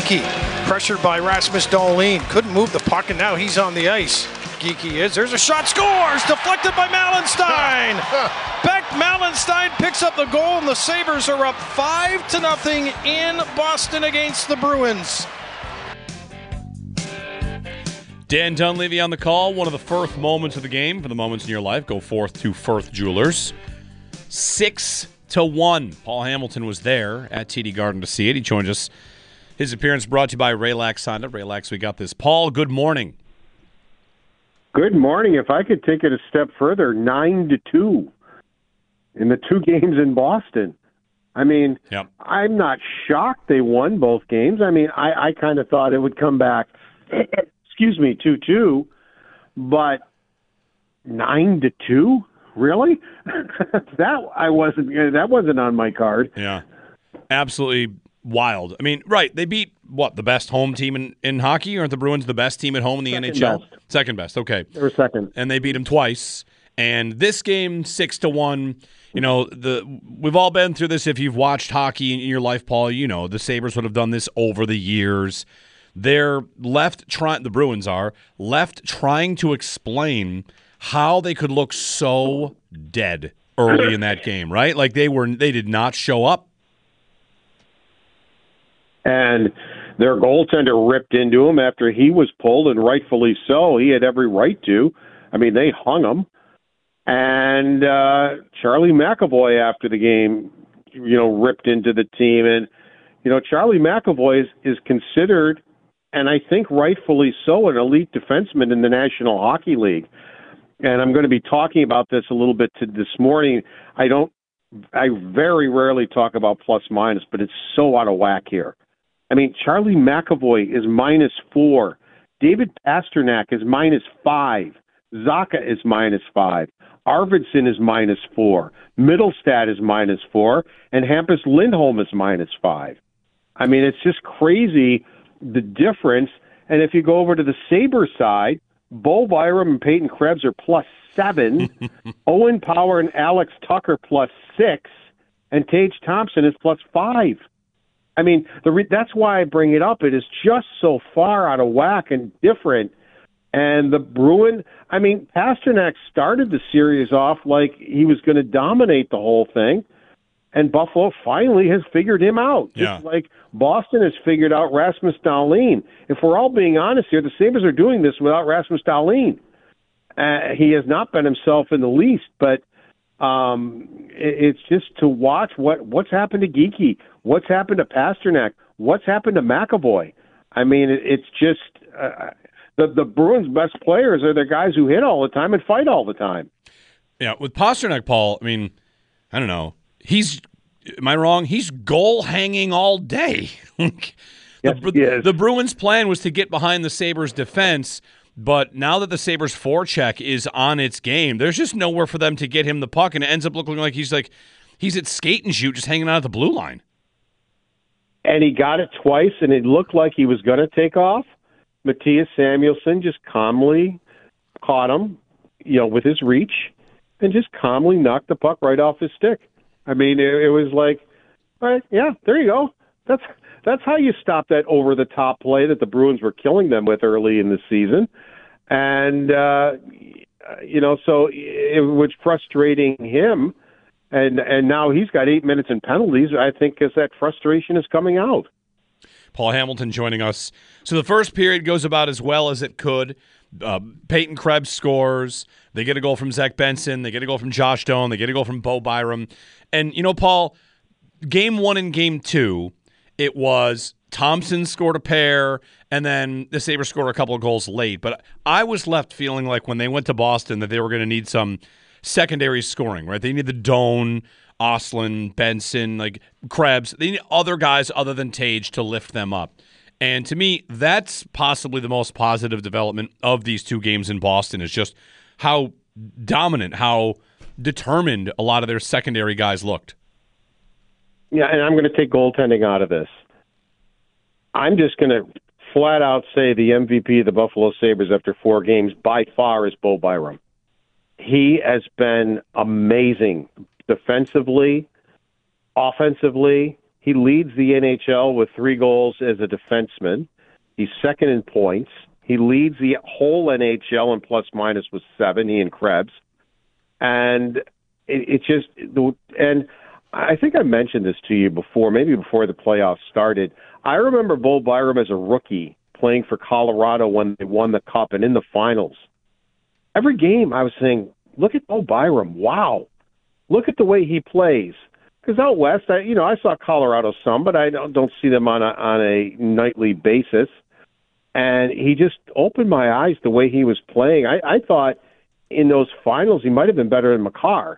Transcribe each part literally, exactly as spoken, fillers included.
Geekie, pressured by Rasmus Dahlin. Couldn't move the puck, and now he's on the ice. Geekie is. There's a shot. Scores! Deflected by Malenstein. Beck Malenstein picks up the goal, and the Sabres are up five to nothing in Boston against the Bruins. Dan Dunleavy on the call. One of the first moments of the game. For the moments in your life, go forth to Firth Jewelers. Six to one. Paul Hamilton was there at T D Garden to see it. He joined us. His appearance brought to you by Raylax Honda. Raylax, we got this. Paul, good morning. Good morning. If I could take it a step further, nine to two in the two games in Boston. I mean, yep. I'm not shocked they won both games. I mean, I, I kind of thought it would come back, excuse me, two two, but nine to two, really? that I wasn't. That wasn't on my card. Yeah, absolutely wild. I mean, right? They beat what, the best home team in, in hockey? Aren't the Bruins the best team at home in the Second N H L? Best. Second best. Okay, they were second, and they beat them twice. And this game, six to one. You know, the we've all been through this. If you've watched hockey in your life, Paul, you know the Sabres would have done this over the years. They're left trying. The Bruins are left trying to explain how they could look so dead early in that game, right? Like they were, they did not show up. And their goaltender ripped into him after he was pulled, and rightfully so. He had every right to. I mean, they hung him. And uh, Charlie McAvoy, after the game, you know, ripped into the team. And, you know, Charlie McAvoy is, is considered, and I think rightfully so, an elite defenseman in the National Hockey League. And I'm going to be talking about this a little bit to this morning. I don't, I very rarely talk about plus minus, but it's so out of whack here. I mean, Charlie McAvoy is minus four. David Pastrnak is minus five. Zacha is minus five. Arvidsson is minus four. Middlestad is minus four. And Hampus Lindholm is minus five. I mean, it's just crazy, the difference. And if you go over to the Sabres side, Bo Byram and Peyton Krebs are plus seven. Owen Power and Alex Tucker plus six. And Tage Thompson is plus five. I mean, the re- that's why I bring it up. It is just so far out of whack and different. And the Bruin, I mean, Pastrnak started the series off like he was going to dominate the whole thing. And Buffalo finally has figured him out. Yeah. Just like Boston has figured out Rasmus Dahlin. If we're all being honest here, the Sabres are doing this without Rasmus Dahlin. Uh, he has not been himself in the least, but um, it, it's just to watch what, what's happened to Geekie, what's happened to Pastrnak, what's happened to McAvoy. I mean, it, it's just uh, the, the Bruins' best players are the guys who hit all the time and fight all the time. Yeah, with Pastrnak, Paul, I mean, I don't know. He's, am I wrong? He's goal hanging all day. the, Yes, he is. the Bruins' plan was to get behind the Sabres' defense, but now that the Sabres' forecheck is on its game, there's just nowhere for them to get him the puck, and it ends up looking like he's like he's at skate and shoot, just hanging out at the blue line. And he got it twice, and it looked like he was going to take off. Matthias Samuelsson just calmly caught him, you know, with his reach, and just calmly knocked the puck right off his stick. I mean, it, it was like, all right, yeah, there you go. That's that's how you stop that over-the-top play that the Bruins were killing them with early in the season. And, uh, you know, so it was frustrating him. And and now he's got eight minutes in penalties, I think, as that frustration is coming out. Paul Hamilton joining us. So the first period goes about as well as it could. Uh, Peyton Krebs scores. They get a goal from Zach Benson. They get a goal from Josh Doan. They get a goal from Bo Byram. And, you know, Paul, game one and game two, it was Thompson scored a pair, and then the Sabres scored a couple of goals late. But I was left feeling like when they went to Boston that they were going to need some secondary scoring, right? They need the Doan, Ostlund, Benson, like Krebs. They need other guys other than Tage to lift them up. And to me, that's possibly the most positive development of these two games in Boston is just how dominant, how determined a lot of their secondary guys looked. Yeah, and I'm going to take goaltending out of this. I'm just going to flat out say the M V P of the Buffalo Sabres after four games by far is Bo Byram. He has been amazing defensively, offensively. He leads the N H L with three goals as a defenseman. He's second in points. He leads the whole N H L in plus minus with seven, he and Krebs. And it, it just, and I think I mentioned this to you before, maybe before the playoffs started. I remember Bo Byram as a rookie playing for Colorado when they won the Cup and in the finals. Every game I was saying, look at Bo Byram. Wow. Look at the way he plays. Because out west, I, you know, I saw Colorado some, but I don't, don't see them on a, on a nightly basis. And he just opened my eyes the way he was playing. I, I thought in those finals he might have been better than Makar.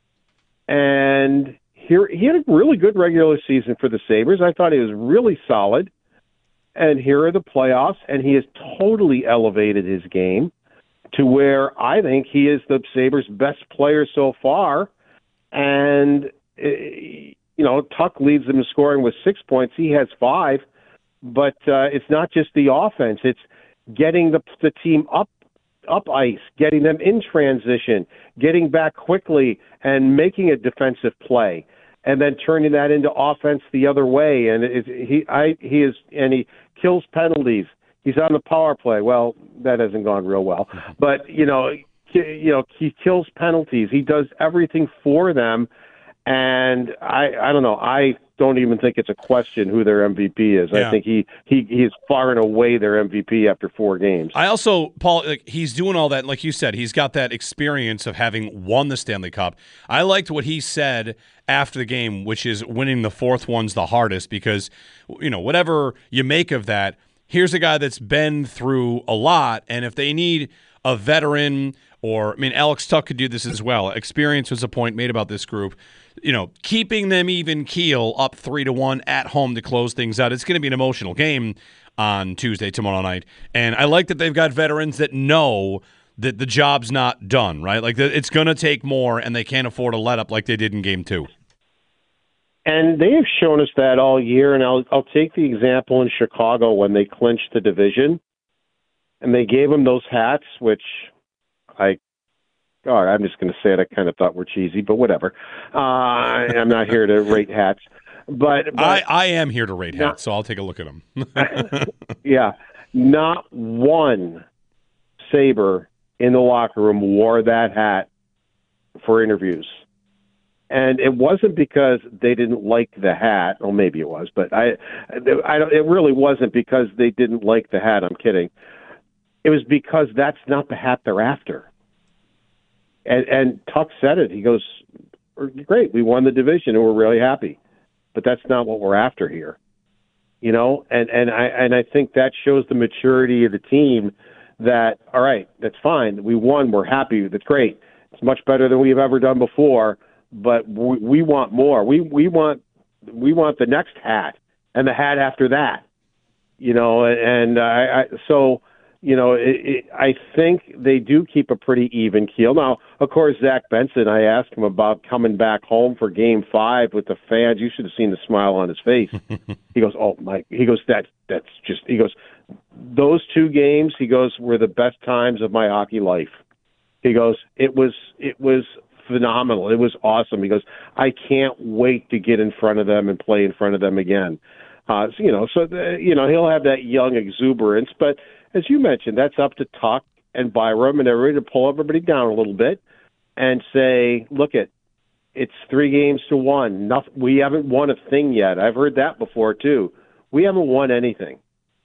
And here he had a really good regular season for the Sabres. I thought he was really solid. And here are the playoffs, and he has totally elevated his game to where I think he is the Sabres' best player so far. And, you know, Tuck leads them in scoring with six points. He has five. But uh, it's not just the offense. It's getting the, the team up up ice, getting them in transition, getting back quickly, and making a defensive play, and then turning that into offense the other way. And it, he, I, he is, and he kills penalties. He's on the power play. Well, that hasn't gone real well, but you know, he, you know, he kills penalties. He does everything for them, and I, I don't know. I don't even think it's a question who their M V P is. Yeah. I think he, he he is far and away their M V P after four games. I also, Paul, like, he's doing all that. Like you said, he's got that experience of having won the Stanley Cup. I liked what he said after the game, which is winning the fourth one's the hardest because, you know, whatever you make of that, here's a guy that's been through a lot, and if they need a veteran or, I mean, Alex Tuck could do this as well. Experience was a point made about this group. You know, keeping them even keel up three to one at home to close things out. It's going to be an emotional game on Tuesday, tomorrow night. And I like that they've got veterans that know that the job's not done, right? Like it's going to take more, and they can't afford a let up like they did in game two. And they have shown us that all year. And I'll I'll take the example in Chicago when they clinched the division, and they gave them those hats, which I. Oh, I'm just going to say it. I kind of thought were cheesy, but whatever. Uh, I'm not here to rate hats. But, but I, I am here to rate not, hats, so I'll take a look at them. Yeah. Not one Sabre in the locker room wore that hat for interviews. And it wasn't because they didn't like the hat. Well, maybe it was, but I, I don't, it really wasn't because they didn't like the hat. I'm kidding. It was because that's not the hat they're after. And, and Tuck said it. He goes, great, we won the division and we're really happy. But that's not what we're after here. You know, and, and I and I think that shows the maturity of the team that, all right, that's fine. We won, we're happy, that's great. It's much better than we've ever done before, but we, we want more. We we want we want the next hat and the hat after that. You know, and I, I so You know, it, it, I think they do keep a pretty even keel. Now, of course, Zach Benson, I asked him about coming back home for game five with the fans. You should have seen the smile on his face. He goes, oh, my, he goes, that, that's just, he goes, those two games, he goes, were the best times of my hockey life. He goes, it was, it was phenomenal. It was awesome. He goes, I can't wait to get in front of them and play in front of them again. Uh, so, you know, so, the, you know, he'll have that young exuberance, but as you mentioned, that's up to Tuck and Byram and everybody to pull everybody down a little bit and say, look, it, it's three games to one. Nothing, we haven't won a thing yet. I've heard that before, too. We haven't won anything.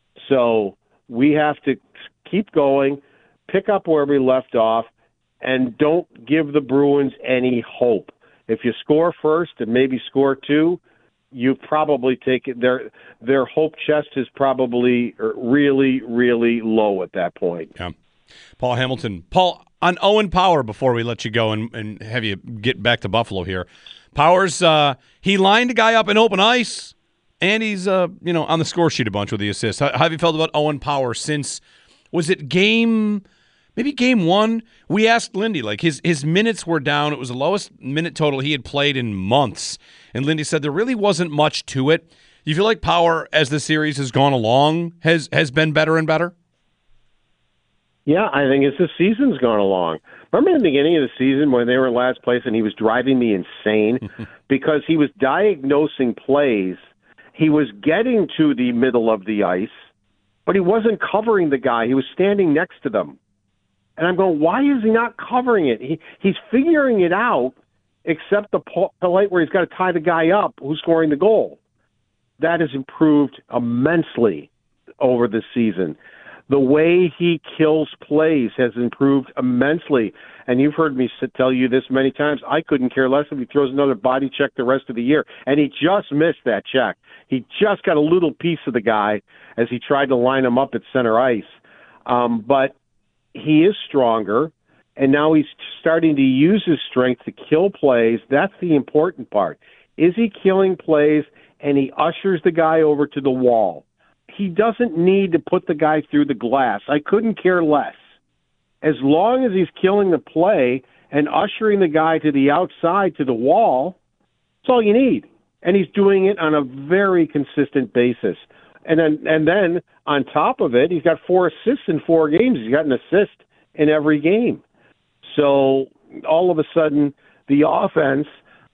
So we have to keep going, pick up where we left off, and don't give the Bruins any hope. If you score first and maybe score two, you probably take it. Their their hope chest is probably really, really low at that point. Yeah. Paul Hamilton. Paul, on Owen Power, before we let you go and, and have you get back to Buffalo here, Powers, uh, he lined a guy up in open ice, and he's uh, you know on the score sheet a bunch with the assists. How, how have you felt about Owen Power since, was it game... Maybe game one, we asked Lindy, like his, his minutes were down. It was the lowest minute total he had played in months. And Lindy said there really wasn't much to it. Do you feel like Power, as the series has gone along, has, has been better and better? Yeah, I think as the season's gone along. Remember in the beginning of the season when they were in last place and he was driving me insane because he was diagnosing plays. He was getting to the middle of the ice, but he wasn't covering the guy. He was standing next to them. And I'm going, why is he not covering it? He He's figuring it out, except the polite where he's got to tie the guy up who's scoring the goal. That has improved immensely over the season. The way he kills plays has improved immensely. And you've heard me tell you this many times. I couldn't care less if he throws another body check the rest of the year. And he just missed that check. He just got a little piece of the guy as he tried to line him up at center ice. Um, but he is stronger, and now he's starting to use his strength to kill plays. That's the important part. Is he killing plays, and he ushers the guy over to the wall? He doesn't need to put the guy through the glass. I couldn't care less. As long as he's killing the play and ushering the guy to the outside, to the wall, that's all you need. And he's doing it on a very consistent basis. And then, and then on top of it, he's got four assists in four games. He's got an assist in every game. So all of a sudden, the offense,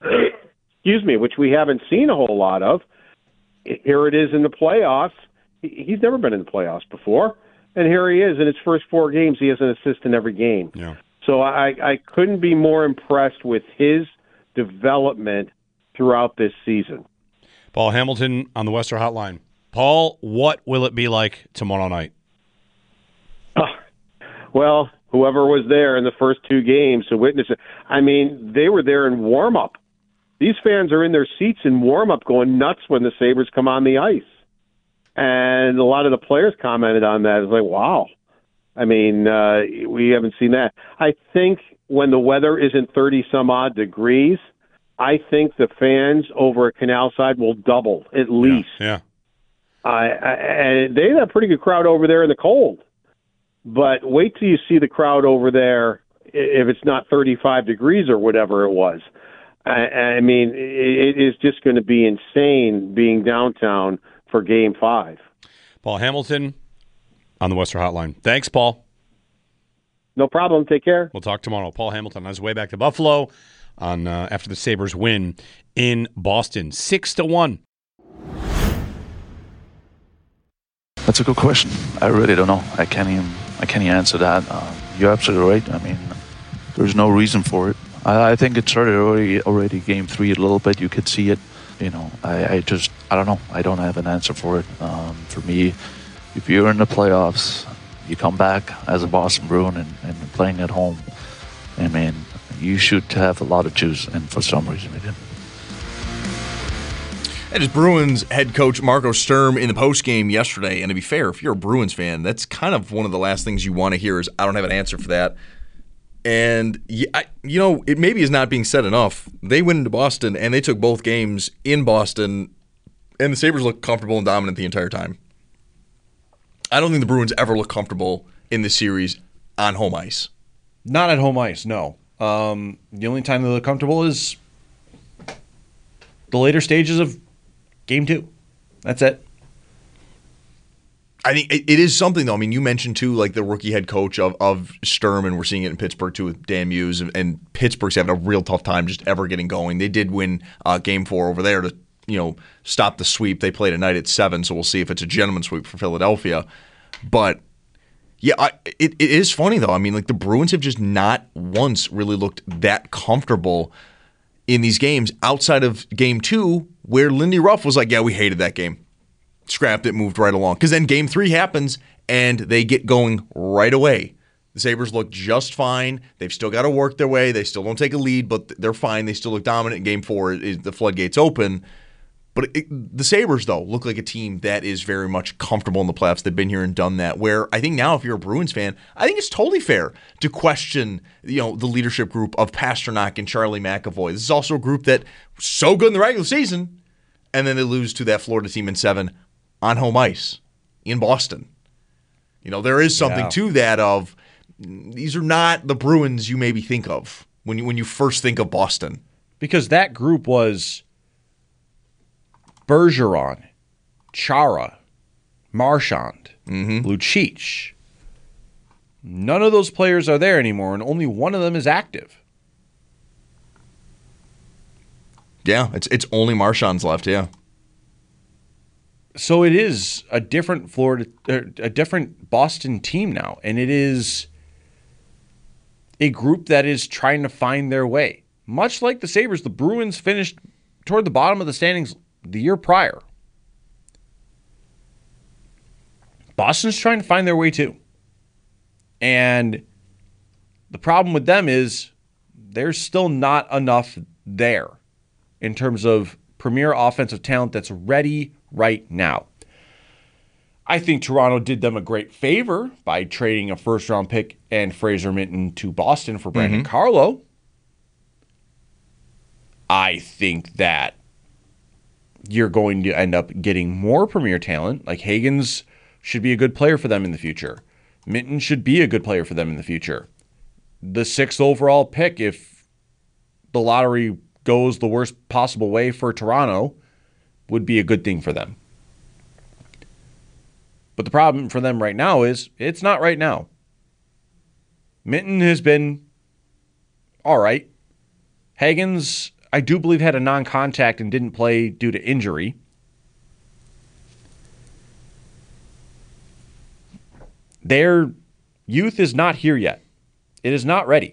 excuse me, which we haven't seen a whole lot of, here it is in the playoffs. He's never been in the playoffs before. And here he is in his first four games. He has an assist in every game. Yeah. So I, I couldn't be more impressed with his development throughout this season. Paul Hamilton on the Western Hotline. Paul, what will it be like tomorrow night? Uh, well, whoever was there in the first two games to witness it, I mean, they were there in warm-up. These fans are in their seats in warm-up going nuts when the Sabres come on the ice. And a lot of the players commented on that. It's like, wow. I mean, uh, we haven't seen that. I think when the weather isn't thirty-some-odd degrees, I think the fans over at Canal Side will double at least. Yeah. yeah. I, I, and they had a pretty good crowd over there in the cold. But wait till you see the crowd over there if it's not thirty-five degrees or whatever it was. I, I mean, it, it is just going to be insane being downtown for Game five. Paul Hamilton on the Western Hotline. Thanks, Paul. No problem. Take care. We'll talk tomorrow. Paul Hamilton on his way back to Buffalo on uh, after the Sabres win in Boston. Six to one. That's a good question. I really don't know. I can't even, I can't even answer that. Um, you're absolutely right. I mean, there's no reason for it. I, I think it started already, already game three a little bit. You could see it. You know, I, I just, I don't know. I don't have an answer for it. Um, for me, if you're in the playoffs, you come back as a Boston Bruin and, and playing at home, I mean, you should have a lot of juice, and for some reason we didn't. That is Bruins head coach Marco Sturm in the postgame yesterday. And to be fair, if you're a Bruins fan, that's kind of one of the last things you want to hear is, I don't have an answer for that. And, you know, it maybe is not being said enough. They went into Boston, and they took both games in Boston, and the Sabres looked comfortable and dominant the entire time. I don't think the Bruins ever look comfortable in this series on home ice. Not at home ice, no. Um, the only time they look comfortable is the later stages of game two. That's it. I think it is something, though. I mean, you mentioned, too, like the rookie head coach of, of Sturm, and we're seeing it in Pittsburgh, too, with Dan Muse. And, and Pittsburgh's having a real tough time just ever getting going. They did win uh, game four over there to, you know, stop the sweep. They played tonight at seven, so we'll see if it's a gentleman's sweep for Philadelphia. But, yeah, I, it, it is funny, though. I mean, like, the Bruins have just not once really looked that comfortable in these games outside of game two, where Lindy Ruff was like, yeah, we hated that game. Scrapped it, moved right along. Because then game three happens, and they get going right away. The Sabres look just fine. They've still got to work their way. They still don't take a lead, but they're fine. They still look dominant. In game four, it, the floodgates open. But it, the Sabres, though, look like a team that is very much comfortable in the playoffs. They've been here and done that. Where I think now, if you're a Bruins fan, I think it's totally fair to question, you know, the leadership group of Pasternak and Charlie McAvoy. This is also a group that was so good in the regular season, and then they lose to that Florida team in seven on home ice in Boston. You know, there is something yeah. to that of these are not the Bruins you maybe think of when you when you first think of Boston. Because that group was Bergeron, Chara, Marchand, mm-hmm. Lucic, None of those players are there anymore, and only one of them is active. Yeah, it's it's only Marshawn's left, yeah. So it is a different Florida, a different Boston team now, and it is a group that is trying to find their way. Much like the Sabres, the Bruins finished toward the bottom of the standings the year prior. Boston's trying to find their way too. And the problem with them is there's still not enough there in terms of premier offensive talent that's ready right now. I think Toronto did them a great favor by trading a first-round pick and Fraser Minten to Boston for Brandon mm-hmm. Carlo. I think that you're going to end up getting more premier talent. Like Hagens should be a good player for them in the future. Minten should be a good player for them in the future. The sixth overall pick, if the lottery goes the worst possible way for Toronto, would be a good thing for them. But the problem for them right now is it's not right now. Minten has been all right. Hagens, I do believe, had a non-contact and didn't play due to injury. Their youth is not here yet. It is not ready.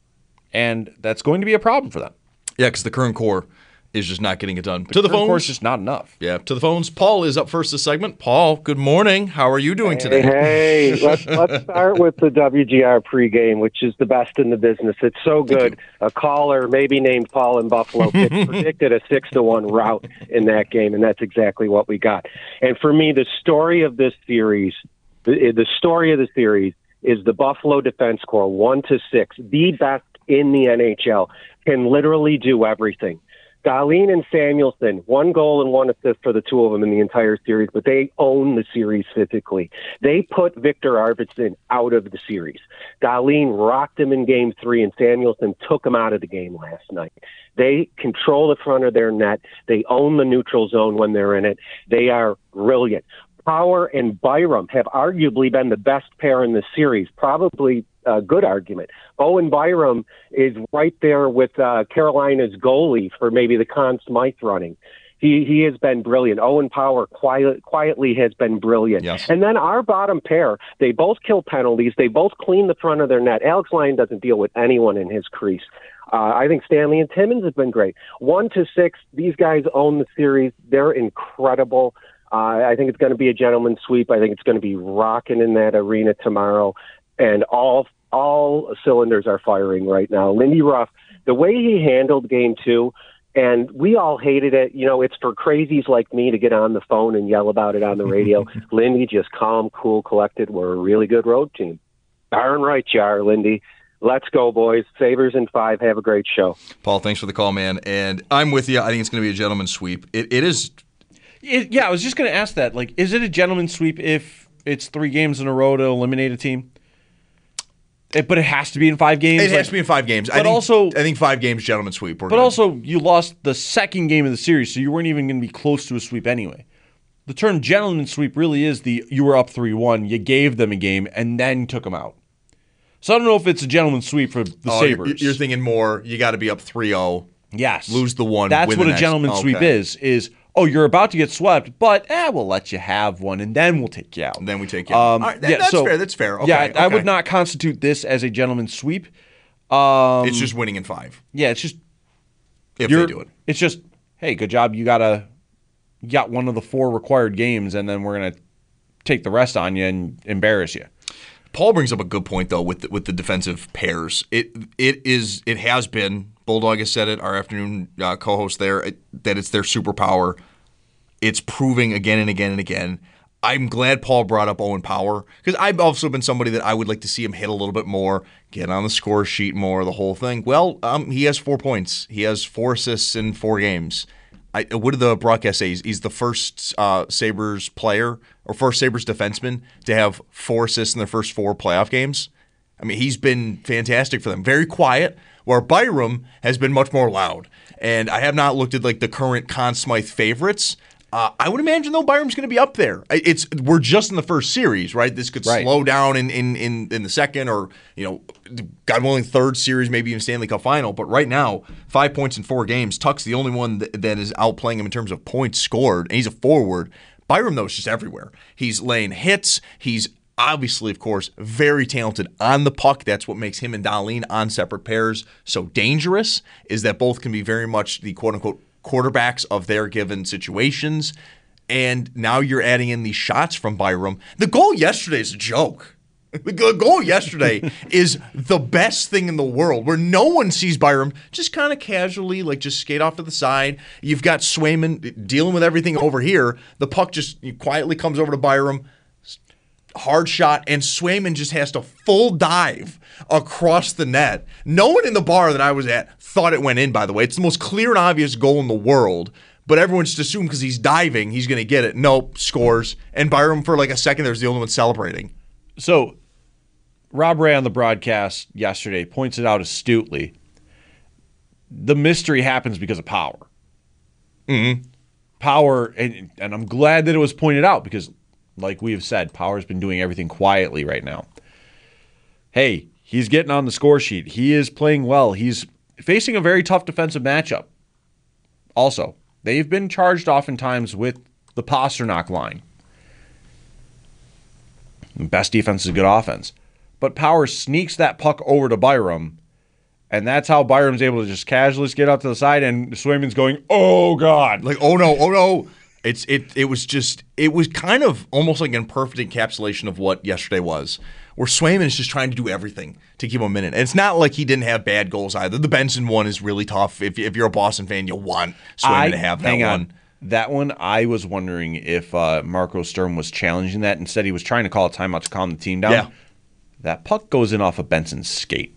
And that's going to be a problem for them. Yeah, because the current core is just not getting it done. The to the phones, core is just not enough. Yeah, to the phones. Paul is up first this segment. Paul, good morning. How are you doing hey, today? Hey, let's, let's start with the W G R pregame, which is the best in the business. It's so good. A caller, maybe named Paul in Buffalo, predicted a six to one rout in that game, and that's exactly what we got. And for me, the story of this series, the, the story of the series is the Buffalo defense core, one to six, the best in the N H L, can literally do everything. Dahlin and Samuelsson, one goal and one assist for the two of them in the entire series, but they own the series physically. They put Victor Arvidsson out of the series. Dahlin rocked him in game three, and Samuelsson took him out of the game last night. They control the front of their net. They own the neutral zone when they're in it. They are brilliant. Power and Byram have arguably been the best pair in the series, probably a good argument. Owen Byram is right there with uh, Carolina's goalie for maybe the Conn Smythe running. He he has been brilliant. Owen Power quiet, quietly has been brilliant. Yes. And then our bottom pair, they both kill penalties. They both clean the front of their net. Alex Lyon doesn't deal with anyone in his crease. Uh, I think Stanley and Timmins have been great. One to six, these guys own the series. They're incredible. Uh, I think it's going to be a gentleman's sweep. I think it's going to be rocking in that arena tomorrow. And all all cylinders are firing right now. Lindy Ruff, the way he handled game two, and we all hated it. You know, it's for crazies like me to get on the phone and yell about it on the radio. Lindy, just calm, cool, collected. We're a really good road team. Darn right you are, Lindy. Let's go, boys. Sabres in five. Have a great show. Paul, thanks for the call, man. And I'm with you. I think it's going to be a gentleman's sweep. It, it is... It, yeah, I was just going to ask that. Like, is it a gentleman's sweep if it's three games in a row to eliminate a team? It, but it has to be in five games? It has like, to be in five games. But I think, also... I think five games, gentleman's sweep. We're but good. also, you lost the second game of the series, so you weren't even going to be close to a sweep anyway. The term gentleman's sweep really is the you were up three one, you gave them a game, and then took them out. So I don't know if it's a gentleman's sweep for the oh, Sabres. You're, you're thinking more, you got to be up three oh. Yes. Lose the one. That's win what the a next. gentleman's okay. sweep is, is, oh, you're about to get swept, but eh, we'll let you have one, and then we'll take you out. And then we take you out. Um, All right, that, yeah, that's so, fair. That's fair. Okay, yeah, I, okay. I would not constitute this as a gentleman's sweep. Um, it's just winning in five. Yeah, it's just... If they do it. It's just, hey, good job. You got a, you got one of the four required games, and then we're going to take the rest on you and embarrass you. Paul brings up a good point though with the, with the defensive pairs. It it is it has been Bulldog has said it. Our afternoon uh, co-host there it, that it's their superpower. It's proving again and again and again. I'm glad Paul brought up Owen Power because I've also been somebody that I would like to see him hit a little bit more, get on the score sheet more, the whole thing. Well, um, he has four points. He has four assists in four games. I, what did the broadcast say? He's, he's the first uh, Sabres player or first Sabres defenseman to have four assists in their first four playoff games. I mean, he's been fantastic for them. Very quiet, where Byram has been much more loud. And I have not looked at like the current Conn Smythe favorites. Uh, I would imagine, though, Byram's going to be up there. It's We're just in the first series, right? This could Right. slow down in, in, in, in the second or, you know, God willing, third series, maybe even Stanley Cup final. But right now, five points in four games. Tuck's the only one that, that is outplaying him in terms of points scored, and he's a forward. Byram, though, is just everywhere. He's laying hits. He's obviously, of course, very talented on the puck. That's what makes him and Dahlin on separate pairs so dangerous, is that both can be very much the quote-unquote quarterbacks of their given situations. And now you're adding in these shots from Byram. The goal yesterday is a joke. The goal yesterday is the best thing in the world, where no one sees Byram just kind of casually, like just skate off to the side. You've got Swayman dealing with everything over here. The puck just quietly comes over to Byram. Hard shot, and Swayman just has to full dive across the net. No one in the bar that I was at thought it went in, by the way. It's the most clear and obvious goal in the world, but everyone just assumed because he's diving, he's going to get it. Nope, scores. And Byram, for like a second, there's the only one celebrating. So, Rob Ray on the broadcast yesterday points it out astutely. The mystery happens because of power. Mm-hmm. Power, and, and I'm glad that it was pointed out because, like we have said, Power's been doing everything quietly right now. Hey, he's getting on the score sheet. He is playing well. He's facing a very tough defensive matchup. Also, they've been charged oftentimes with the Pasternak line. Best defense is good offense. But Power sneaks that puck over to Byram, and that's how Byram's able to just casually skate up to the side, and Swayman's going, oh, God. Like, oh, no, oh, no. It's it. It was just, it was kind of almost like an perfect encapsulation of what yesterday was, where Swayman is just trying to do everything to keep him in it. And it's not like he didn't have bad goals either. The Benson one is really tough. If, if you're a Boston fan, you want Swayman I, to have that hang on. one. That one, I was wondering if uh, Marco Sturm was challenging that. Instead, he was trying to call a timeout to calm the team down. Yeah. That puck goes in off of Benson's skate.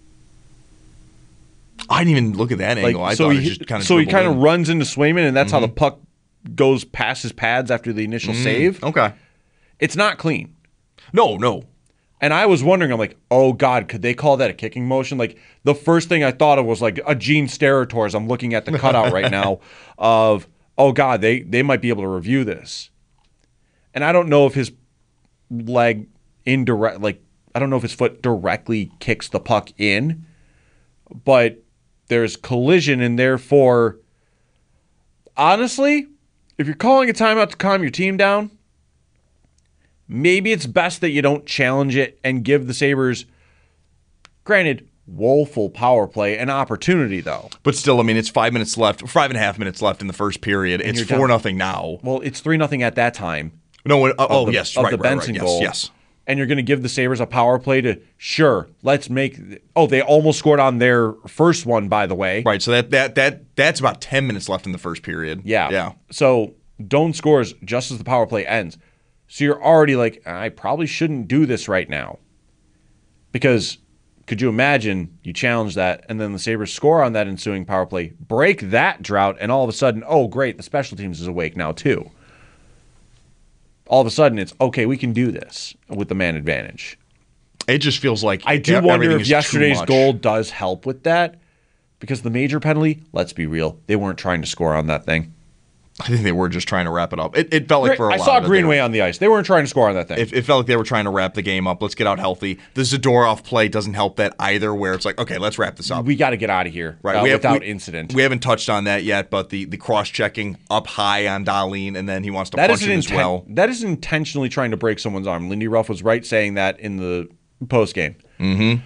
I didn't even look at that angle. I so thought he, it just kind of so he kind of in. runs into Swayman, and that's Mm-hmm. how the puck goes past his pads after the initial Mm, save. Okay. It's not clean. No, no. And I was wondering, I'm like, oh, God, could they call that a kicking motion? Like, the first thing I thought of was like a Gene Steratore as I'm looking at the cutout right now of, oh, God, they, they might be able to review this. And I don't know if his leg indirect, like, I don't know if his foot directly kicks the puck in, but there's collision, and therefore, honestly, if you're calling a timeout to calm your team down, maybe it's best that you don't challenge it and give the Sabres, granted, woeful power play, an opportunity, though. But still, I mean, it's five minutes left, five and a half minutes left in the first period. And it's you're four down. nothing now. Well, it's three nothing at that time. No, uh, oh the, yes, of right, the right, Benson right, goal. yes, yes. And you're going to give the Sabres a power play to, sure, let's make, oh, they almost scored on their first one, by the way. Right, so that that that that's about ten minutes left in the first period. Yeah. Yeah. So Doan scores just as the power play ends. So you're already like, I probably shouldn't do this right now. Because could you imagine you challenge that and then the Sabres score on that ensuing power play, break that drought, and all of a sudden, oh, great, the special teams is awake now too. All of a sudden, it's, okay, we can do this with the man advantage. It just feels like I do everything wonder if is too yesterday's much. goal does help with that. Because the major penalty, let's be real, they weren't trying to score on that thing. I think they were just trying to wrap it up. It, it felt like for a I lot saw of it, Greenway they were- on the ice. They weren't trying to score on that thing. It, it felt like they were trying to wrap the game up. Let's get out healthy. The Zadorov play doesn't help that either, where it's like, okay, let's wrap this up. we got to get out of here Right, uh, we have, without we- incident. We haven't touched on that yet, but the, the cross-checking up high on Dahlin, and then he wants to That punch is, him an as inten- well. that is intentionally trying to break someone's arm. Lindy Ruff was right saying that in the post game. Mm-hmm.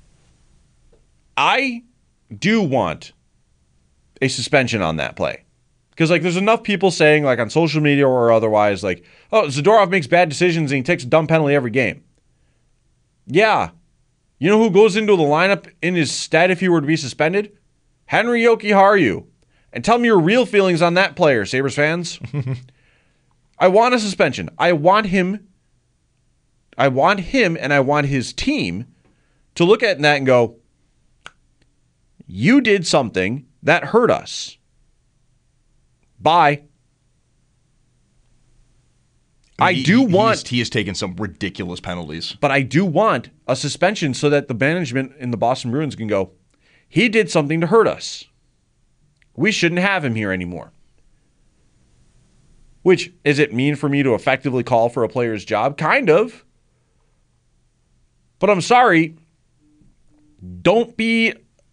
I do want a suspension on that play. Because like there's enough people saying like on social media or otherwise like, oh, Zadorov makes bad decisions and he takes a dumb penalty every game. Yeah. You know who goes into the lineup in his stead if he were to be suspended? Henry Jokiharju. And tell me your real feelings on that player, Sabres fans. I want a suspension. I want him I want him and I want his team to look at that and go, you did something that hurt us. Bye. I He- do he- want, he's- he has taken some ridiculous penalties. but I do want a suspension so that the management in the Boston Bruins can go, he did something to hurt us. We shouldn't have him here anymore. Which, is it mean for me to effectively call for a player's job? Kind of. But I'm sorry. Don't be...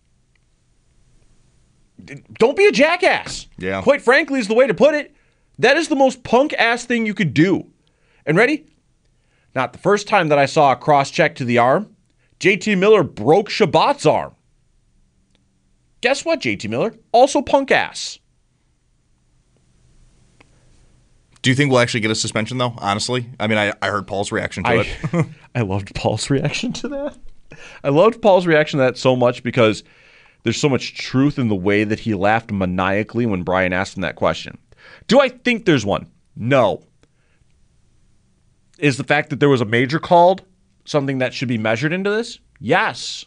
Don't be a jackass. Yeah. Quite frankly is the way to put it. That is the most punk-ass thing you could do. And ready? Not the first time that I saw a cross-check to the arm. J T Miller broke Shabbat's arm. Guess what, J T Miller? Also punk-ass. Do you think we'll actually get a suspension, though, honestly? I mean, I, I heard Paul's reaction to I, it. I loved Paul's reaction to that. I loved Paul's reaction to that so much because there's so much truth in the way that he laughed maniacally when Brian asked him that question. Do I think there's one? No. Is the fact that there was a major called something that should be measured into this? Yes.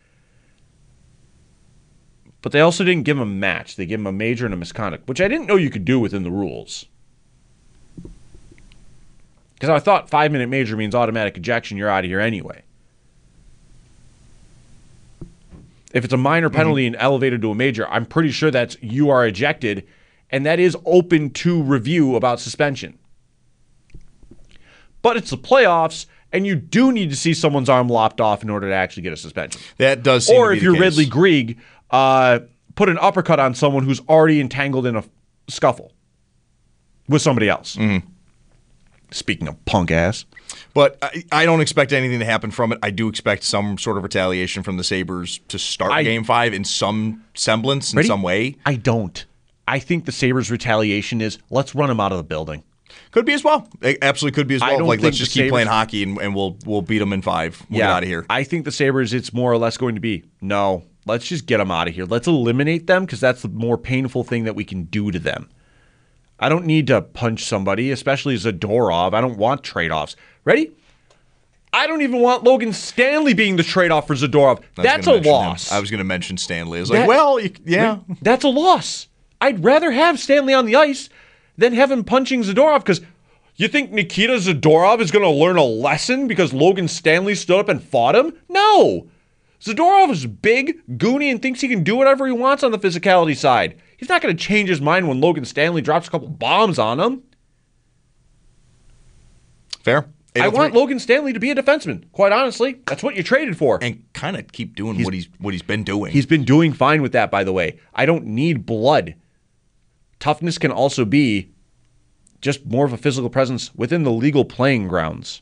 But they also didn't give him a match. They gave him a major and a misconduct, which I didn't know you could do within the rules. Because I thought five-minute major means automatic ejection, you're out of here anyway. If it's a minor penalty mm-hmm. and elevated to a major, I'm pretty sure that's you are ejected, and that is open to review about suspension. But it's the playoffs, and you do need to see someone's arm lopped off in order to actually get a suspension. That does seem or to be if you're the case. Ridley Grieg, uh, put an uppercut on someone who's already entangled in a scuffle with somebody else. Mm-hmm. Speaking of punk ass. But I, I don't expect anything to happen from it. I do expect some sort of retaliation from the Sabres to start I, Game five in some semblance, in ready? some way. I don't. I think the Sabres' retaliation is, let's run them out of the building. Could be as well. It absolutely could be as I well. don't Like, think let's the just keep Sabres- playing hockey, and, and we'll we'll beat them in five. We'll yeah, get out of here. I think the Sabres, it's more or less going to be, no, let's just get them out of here. Let's eliminate them because that's the more painful thing that we can do to them. I don't need to punch somebody, especially Zadorov. I don't want trade-offs. Ready? I don't even want Logan Stanley being the trade-off for Zadorov. That's a loss. Him. I was going to mention Stanley. I was That, like, well, you, yeah. That's a loss. I'd rather have Stanley on the ice than have him punching Zadorov because you think Nikita Zadorov is going to learn a lesson because Logan Stanley stood up and fought him? No. Zadorov is big, goony, and thinks he can do whatever he wants on the physicality side. He's not going to change his mind when Logan Stanley drops a couple bombs on him. Fair. I want Logan Stanley to be a defenseman. Quite honestly, that's what you traded for. And kind of keep doing he's, what he's what he's been doing. He's been doing fine with that, by the way. I don't need blood. Toughness can also be just more of a physical presence within the legal playing grounds.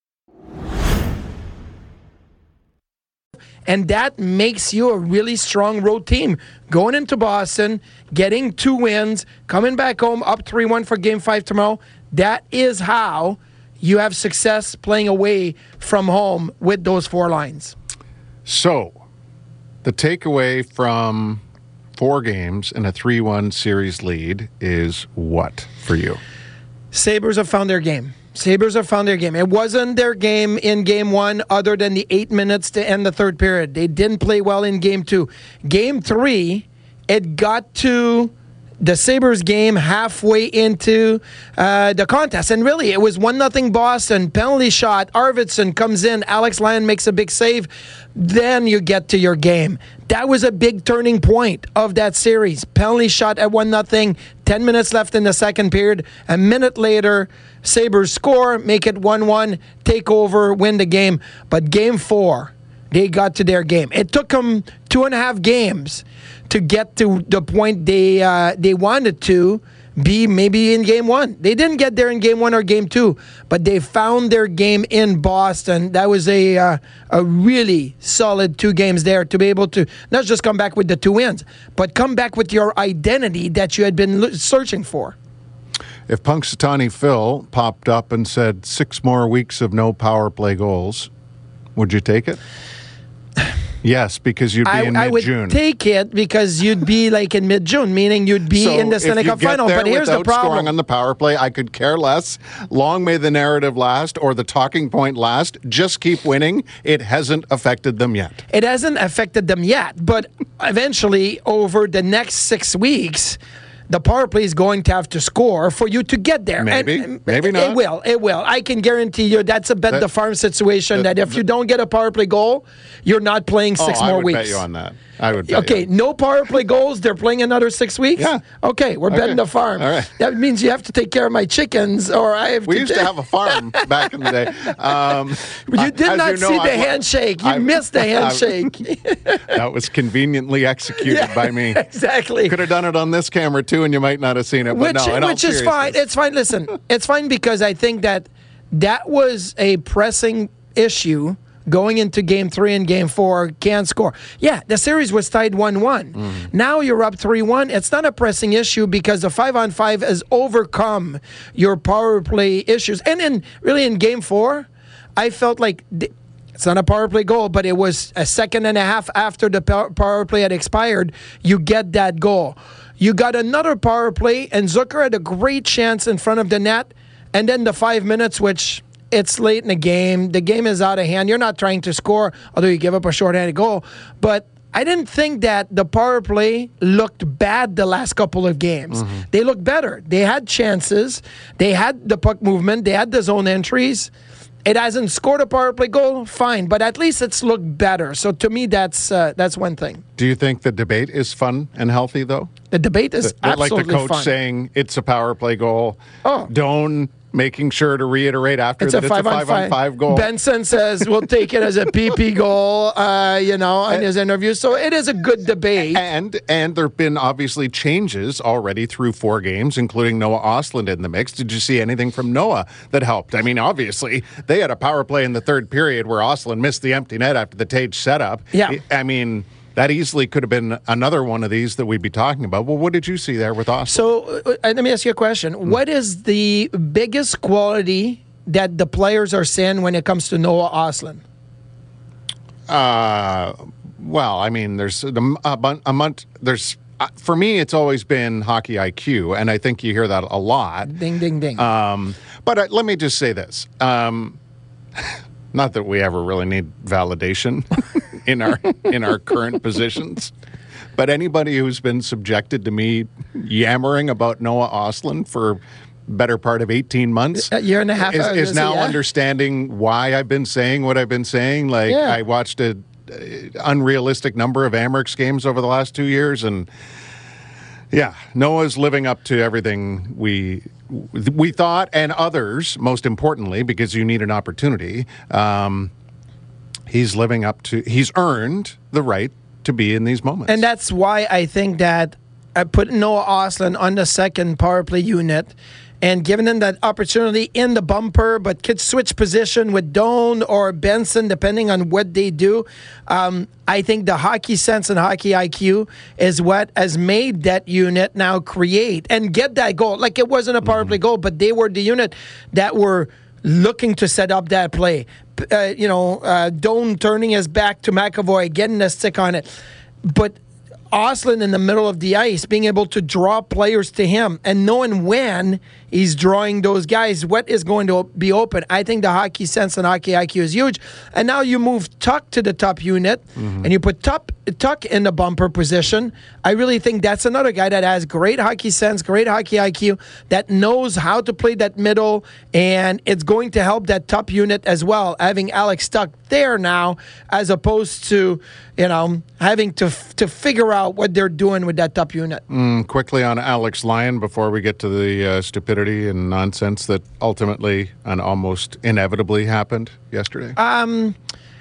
And that makes you a really strong road team. Going into Boston, getting two wins, coming back home up three one for Game five tomorrow. That is how you have success playing away from home with those four lines. So, the takeaway from four games and a three one series lead is what for you? Sabres have found their game. Sabres have found their game. It wasn't their game in game one other than the eight minutes to end the third period. They didn't play well in game two. Game three, it got to the Sabres game halfway into uh, the contest. And really, it was one nothing Boston. Penalty shot. Arvidsson comes in. Alex Lyon makes a big save. Then you get to your game. That was a big turning point of that series. Penalty shot at one nothing. ten minutes left in the second period. A minute later, Sabres score, make it one one, take over, win the game. But game four, they got to their game. It took them two and a half games to get to the point they uh, they wanted to be maybe in game one. They didn't get there in game one or game two, but they found their game in Boston. That was a uh, a really solid two games there to be able to not just come back with the two wins, but come back with your identity that you had been searching for. If Punxsutawney Phil popped up and said six more weeks of no power play goals, would you take it? Yes, because you'd be I, in I mid-June. would take it because you'd be like in mid-June, meaning you'd be so in the Stanley Cup final. But here's the problem. Scoring on the power play, I could care less. Long may the narrative last or the talking point last. Just keep winning. It hasn't affected them yet. It hasn't affected them yet, but eventually over the next six weeks, the power play is going to have to score for you to get there. Maybe. And, Maybe it, not. It will. It will. I can guarantee you that's a bet That- the farm situation that, that- if you don't get a power play goal, you're not playing six oh, more I would weeks. bet you on that. I would bet Okay, you. no power play goals. They're playing another six weeks? Yeah. Okay, we're Okay. betting the farm. All right. That means you have to take care of my chickens, or I have We to used to ta- have a farm back in the day. Um, You did as not you know, see the I've- handshake. You I've- missed the I've- handshake. That was conveniently executed by me. Exactly. Could have done it on this camera too, and you might not have seen it. But which no, in all which is fine. seriousness. It's fine. Listen, it's fine because I think that that was a pressing issue going into game three and game four. Can't score. Yeah, the series was tied one one. Mm. Now you're up three one. It's not a pressing issue because the five on five has overcome your power play issues. And in really in game four, I felt like th- it's not a power play goal, but it was a second and a half after the pow- power play had expired. You get that goal. You got another power play, and Zucker had a great chance in front of the net. And then the five minutes, which it's late in the game. The game is out of hand. You're not trying to score, although you give up a shorthanded goal. But I didn't think that the power play looked bad the last couple of games. Mm-hmm. They looked better. They had chances. They had the puck movement. They had the zone entries. It hasn't scored a power play goal, fine, but at least it's looked better. So to me, that's uh, that's one thing. Do you think the debate is fun and healthy, though? The debate is That- like absolutely the coach fun. saying it's a power play goal. Oh. Doan making sure to reiterate after It's that a five, it's a five on, on five goal. Benson says we'll take it as a P P goal, uh, you know, in his interview. So it is a good debate. And and there have been obviously changes already through four games, including Noah Ostlund in the mix. Did you see anything from Noah that helped? I mean, obviously they had a power play in the third period where Ostlund missed the empty net after the Tage setup. Yeah. I mean, that easily could have been another one of these that we'd be talking about. Well, what did you see there with Ostlund? So uh, let me ask you a question. Hmm. What is the biggest quality that the players are saying when it comes to Noah Ostlund? Uh, well, I mean, there's a, a, bun- a month. There's uh, for me, it's always been hockey I Q, and I think you hear that a lot. Ding, ding, ding. Um, but uh, let me just say this: um, not that we ever really need validation in our in our current positions, but anybody who's been subjected to me yammering about Noah Ostlund for better part of eighteen months, A year and a half, is, I was is gonna say, now yeah. understanding why I've been saying what I've been saying. Like Yeah. I watched a, a unrealistic number of Amerks games over the last two years, and yeah, Noah's living up to everything we we thought, and others, most importantly, because you need an opportunity. Um, he's living up to. He's earned the right to be in these moments, And that's why I think that I put Noah Ostlund on the second power play unit and giving him that opportunity in the bumper, but could switch position with Doan or Benson, depending on what they do. Um, I think the hockey sense and hockey I Q is what has made that unit now create and get that goal. Like it wasn't a power play goal, but they were the unit that were looking to set up that play. Uh, you know, uh, Doan turning his back to McAvoy, getting a stick on it. But Ostlund in the middle of the ice, being able to draw players to him and knowing when he's drawing those guys, what is going to be open. I think the hockey sense and hockey I Q is huge. And now you move Tuck to the top unit and you put Tuck, Tuck in the bumper position. I really think that's another guy that has great hockey sense, great hockey I Q, that knows how to play that middle, and it's going to help that top unit as well, having Alex Tuck there now as opposed to, you know, having to to figure out what they're doing with that top unit. Mm, quickly on Alex Lyon before we get to the uh, stupidity and nonsense that ultimately and almost inevitably happened yesterday. Um,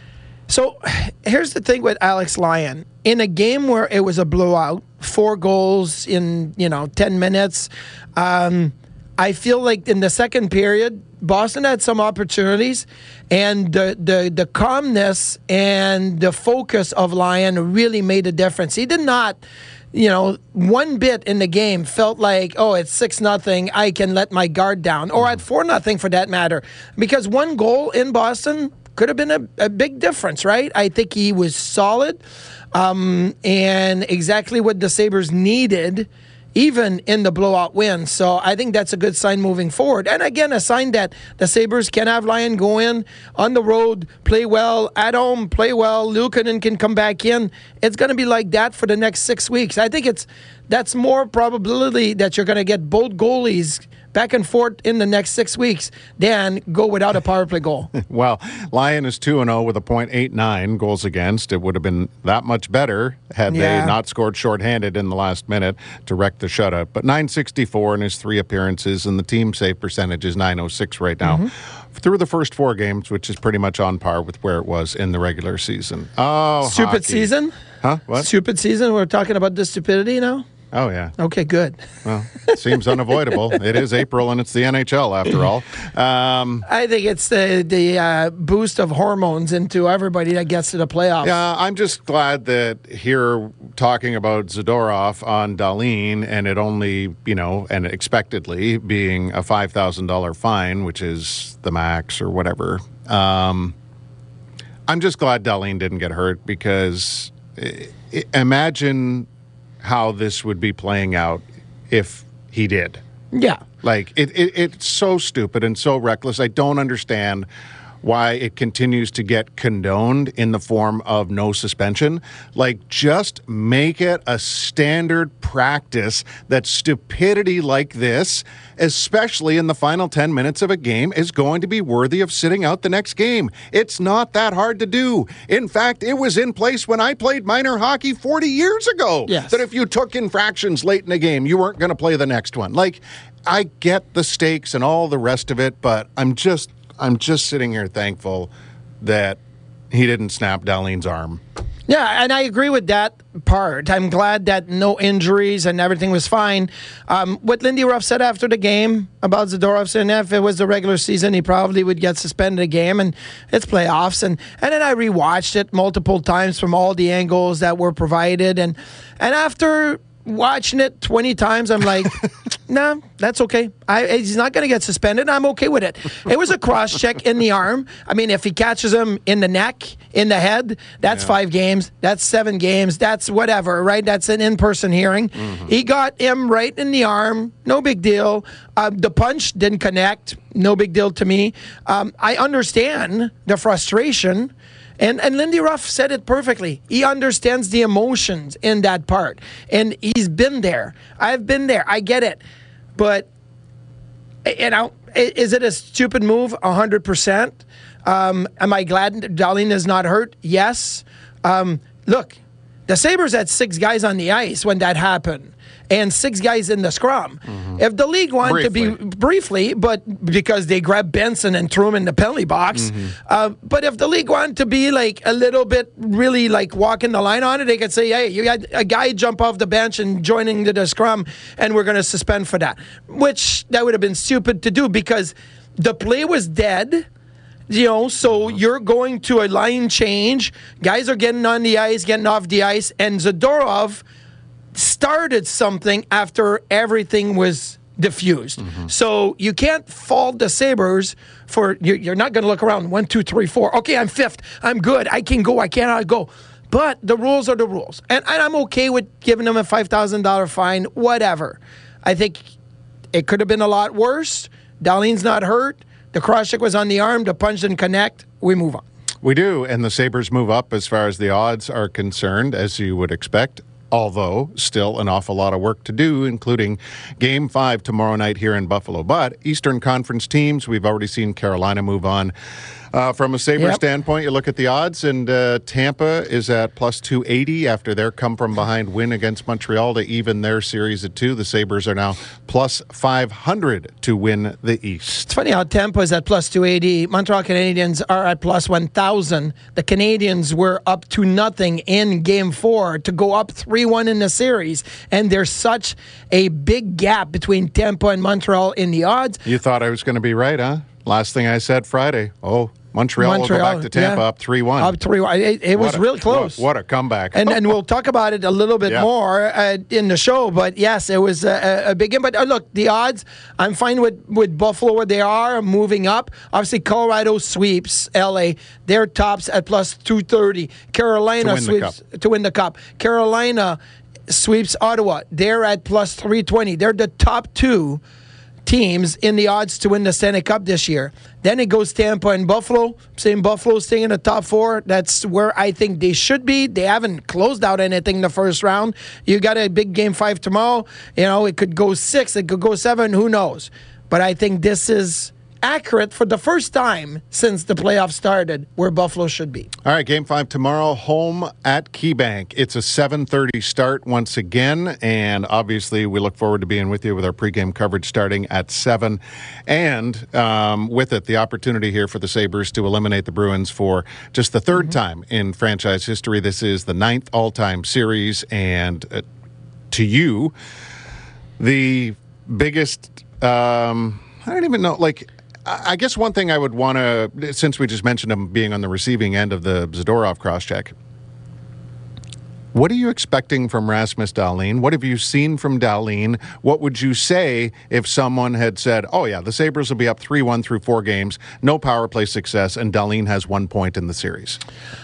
so here's the thing with Alex Lyon. In a game where it was a blowout, four goals in, you know, ten minutes, um, I feel like in the second period, Boston had some opportunities, and the, the, the calmness and the focus of Lyon really made a difference. He did not, you know, one bit in the game felt like, oh, it's six nothing, I can let my guard down, or at four nothing for that matter, because one goal in Boston could have been a, a big difference, right? I think he was solid, um, and exactly what the Sabres needed even in the blowout win. So I think that's a good sign moving forward. And again, a sign that the Sabres can have Lyon go in on the road, play well, at home, play well. Luukkonen can come back in. It's going to be like that for the next six weeks. I think it's that's more probability that you're going to get both goalies back and forth in the next six weeks than go without a power play goal. Well, Lyon is two and oh with a point eight nine goals against. It would have been that much better had Yeah. they not scored shorthanded in the last minute to wreck the shutout. But nine sixty-four in his three appearances, and the team save percentage is nine oh six right now. Mm-hmm. Through the first four games, which is pretty much on par with where it was in the regular season. Oh, Stupid hockey. season? Huh? What? Stupid season? We're talking about the stupidity now? Oh, yeah. Okay, good. Well, it seems unavoidable. It is April, and it's the N H L after all. Um, I think it's the the uh, boost of hormones into everybody that gets to the playoffs. yeah, I'm just glad that here talking about Zadorov on Dahlin, and it only, you know, and expectedly being a five thousand dollars fine, which is the max or whatever. Um, I'm just glad Dahlin didn't get hurt because I- I- imagine how this would be playing out if he did. Yeah. Like, it, it it's so stupid and so reckless. I don't understand why it continues to get condoned in the form of no suspension. Like, just make it a standard practice that stupidity like this, especially in the final ten minutes of a game, is going to be worthy of sitting out the next game. It's not that hard to do. In fact, it was in place when I played minor hockey forty years ago. Yes. That if you took infractions late in the game, you weren't going to play the next one. Like, I get the stakes and all the rest of it, but I'm just I'm just sitting here thankful that he didn't snap Dahlin's arm. Yeah, and I agree with that part. I'm glad that no injuries and everything was fine. Um, what Lindy Ruff said after the game about Zadorov, saying if it was the regular season, he probably would get suspended a game, and it's playoffs. And, and then I rewatched it multiple times from all the angles that were provided. And, and after watching it twenty times, I'm like, nah, that's okay. I, he's not going to get suspended. I'm okay with it. It was a cross check in the arm. I mean, if he catches him in the neck, in the head, that's yeah. five games. That's seven games. That's whatever, right? That's an in-person hearing. Mm-hmm. He got him right in the arm. No big deal. Uh, the punch didn't connect. No big deal to me. Um, I understand the frustration. And and Lindy Ruff said it perfectly. He understands the emotions in that part. And he's been there. I've been there. I get it. But, you know, is it a stupid move? one hundred percent. Um, am I glad Dahlin is not hurt? Yes. Um, look, the Sabres had six guys on the ice when that happened. And six guys in the scrum. Mm-hmm. If the league wanted briefly. to be briefly, but because they grabbed Benson and threw him in the penalty box, mm-hmm. uh, but if the league wanted to be like a little bit really like walking the line on it, they could say, hey, you got a guy jump off the bench and joining the, the scrum, and we're going to suspend for that. Which that would have been stupid to do because the play was dead. You know, so you're going to a line change. Guys are getting on the ice, getting off the ice, and Zadorov started something after everything was diffused. Mm-hmm. So you can't fault the Sabres for, you're not going to look around, one, two, three, four. Okay, I'm fifth. I'm good. I can go. I cannot go. But the rules are the rules. And, and I'm okay with giving them a five thousand dollars fine, whatever. I think it could have been a lot worse. Dahlin's not hurt. The cross check was on the arm. The punch didn't connect. We move on. We do. And the Sabres move up as far as the odds are concerned, as you would expect. Although still an awful lot of work to do, including Game five tomorrow night here in Buffalo. But Eastern Conference teams, we've already seen Carolina move on. Uh, from a Sabre yep. standpoint, you look at the odds, and uh, Tampa is at plus two eighty after their come-from-behind win against Montreal to even their series at two. The Sabres are now plus five hundred to win the East. It's funny how Tampa is at plus two eighty. Montreal Canadiens are at plus one thousand. The Canadiens were up to nothing in Game four to go up three one in the series, and there's such a big gap between Tampa and Montreal in the odds. You thought I was going to be right, huh? Last thing I said Friday. Oh, Montreal, Montreal will go back to Tampa yeah. up three one. Up three one. It, it was a, real close. What, what a comeback. And and we'll talk about it a little bit yeah. more uh, in the show. But yes, it was a, a big game. But uh, look, the odds, I'm fine with, with Buffalo where they are, moving up. Obviously, Colorado sweeps L A. They're tops at plus two thirty. Carolina to sweeps to win the cup. Carolina sweeps Ottawa. They're at plus three twenty. They're the top two teams in the odds to win the Stanley Cup this year. Then it goes Tampa and Buffalo. Same Buffalo staying in the top four. That's where I think they should be. They haven't closed out anything in the first round. You got a big game five tomorrow. You know, it could go six. It could go seven. Who knows? But I think this is accurate for the first time since the playoffs started where Buffalo should be. All right, game five tomorrow, home at KeyBank. It's a seven thirty start once again, and obviously we look forward to being with you with our pregame coverage starting at seven. And um, with it, the opportunity here for the Sabres to eliminate the Bruins for just the third mm-hmm. time in franchise history. This is the ninth all-time series, and uh, to you, the biggest, um, I don't even know, like, I guess one thing I would want to, since we just mentioned him being on the receiving end of the Zadorov crosscheck, what are you expecting from Rasmus Dahlin? What have you seen from Dahlin? What would you say if someone had said, oh, yeah, the Sabres will be up three one through four games, no power play success, and Dahlin has one point in the series?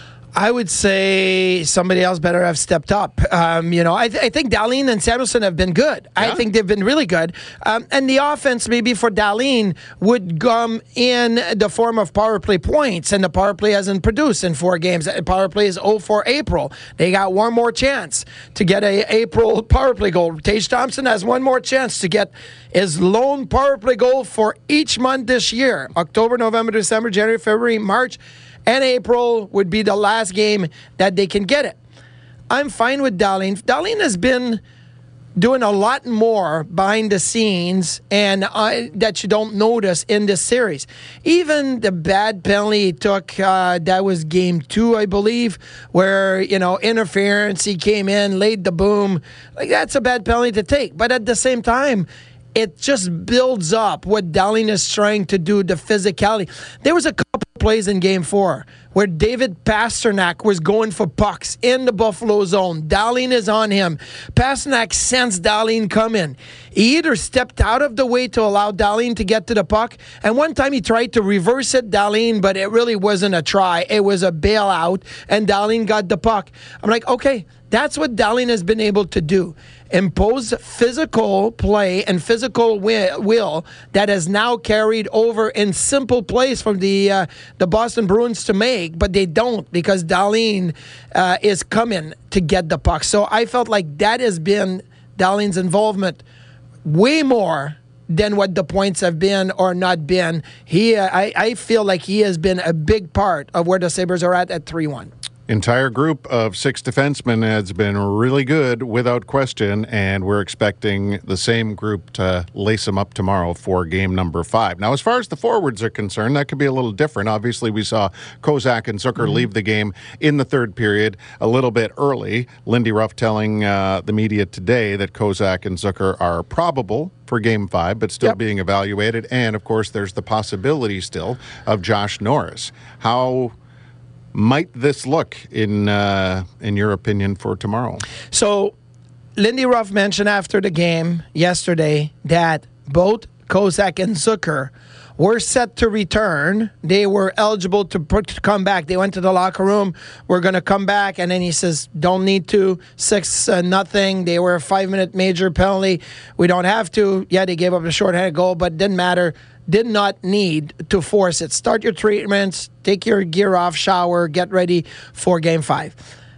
I would say somebody else better have stepped up. Um, you know, I, th- I think Dahlin and Samuelsson have been good. Yeah. I think they've been really good. Um, and the offense maybe for Dahlin would come in the form of power play points, and the power play hasn't produced in four games. The power play is oh for April. They got one more chance to get a April power play goal. Tage Thompson has one more chance to get his lone power play goal for each month this year. October, November, December, January, February, March, and April would be the last game that they can get it. I'm fine with Dahlin. Dahlin has been doing a lot more behind the scenes and uh, that you don't notice in this series. Even the bad penalty he took, uh, that was game two, I believe, where, you know, interference, he came in, laid the boom. Like, that's a bad penalty to take. But at the same time, it just builds up what Dahlin is trying to do, the physicality. There was a couple plays in game four where David Pastrnak was going for pucks in the Buffalo zone. Dahlin is on him. Pastrnak sends Dahlin come in. He either stepped out of the way to allow Dahlin to get to the puck, and one time he tried to reverse it, Dahlin, but it really wasn't a try. It was a bailout, and Dahlin got the puck. I'm like, okay, that's what Dahlin has been able to do. Impose physical play and physical will that has now carried over in simple plays from the uh, the Boston Bruins to make, but they don't because Dahlin uh, is coming to get the puck. So I felt like that has been Dahlin's involvement way more than what the points have been or not been. He, uh, I, I feel like he has been a big part of where the Sabres are at at three one. Entire group of six defensemen has been really good without question, and we're expecting the same group to lace them up tomorrow for game number five. Now, as far as the forwards are concerned, that could be a little different. Obviously, we saw Kozak and Zucker mm-hmm. leave the game in the third period a little bit early. Lindy Ruff telling uh, the media today that Kozak and Zucker are probable for game five, but still yep. being evaluated. And, of course, there's the possibility still of Josh Norris. How might this look, in uh, in your opinion, for tomorrow? So, Lindy Ruff mentioned after the game yesterday that both Kozak and Zucker were set to return. They were eligible to, put, to come back. They went to the locker room. We're going to come back. And then he says, don't need to. Six, uh, nothing. They were a five-minute major penalty. We don't have to. Yeah, they gave up a shorthanded goal, but didn't matter. Did not need to force it. Start your treatments, take your gear off, shower, get ready for game five.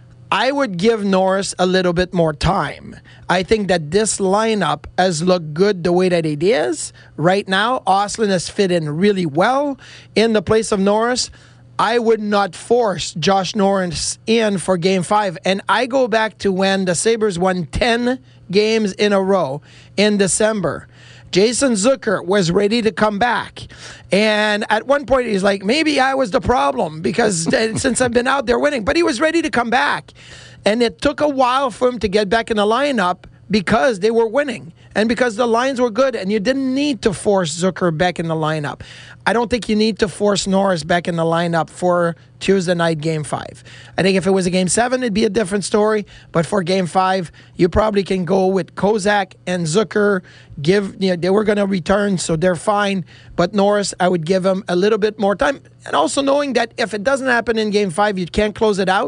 I would give Norris a little bit more time. I think that this lineup has looked good the way that it is. Right now, Ostlund has fit in really well in the place of Norris. I would not force Josh Norris in for game five. And I go back to when the Sabres won ten games in a row in December. Jason Zucker was ready to come back. And at one point, he's like, maybe I was the problem because since I've been out there winning. But he was ready to come back. And it took a while for him to get back in the lineup because they were winning and because the lines were good. And you didn't need to force Zucker back in the lineup. I don't think you need to force Norris back in the lineup for Tuesday night game five. I think if it was a game seven, it'd be a different story. But for game five, you probably can go with Kozak and Zucker. Give, you know, they were going to return, so they're fine. But Norris, I would give him a little bit more time. And also knowing that if it doesn't happen in game five, you can't close it out.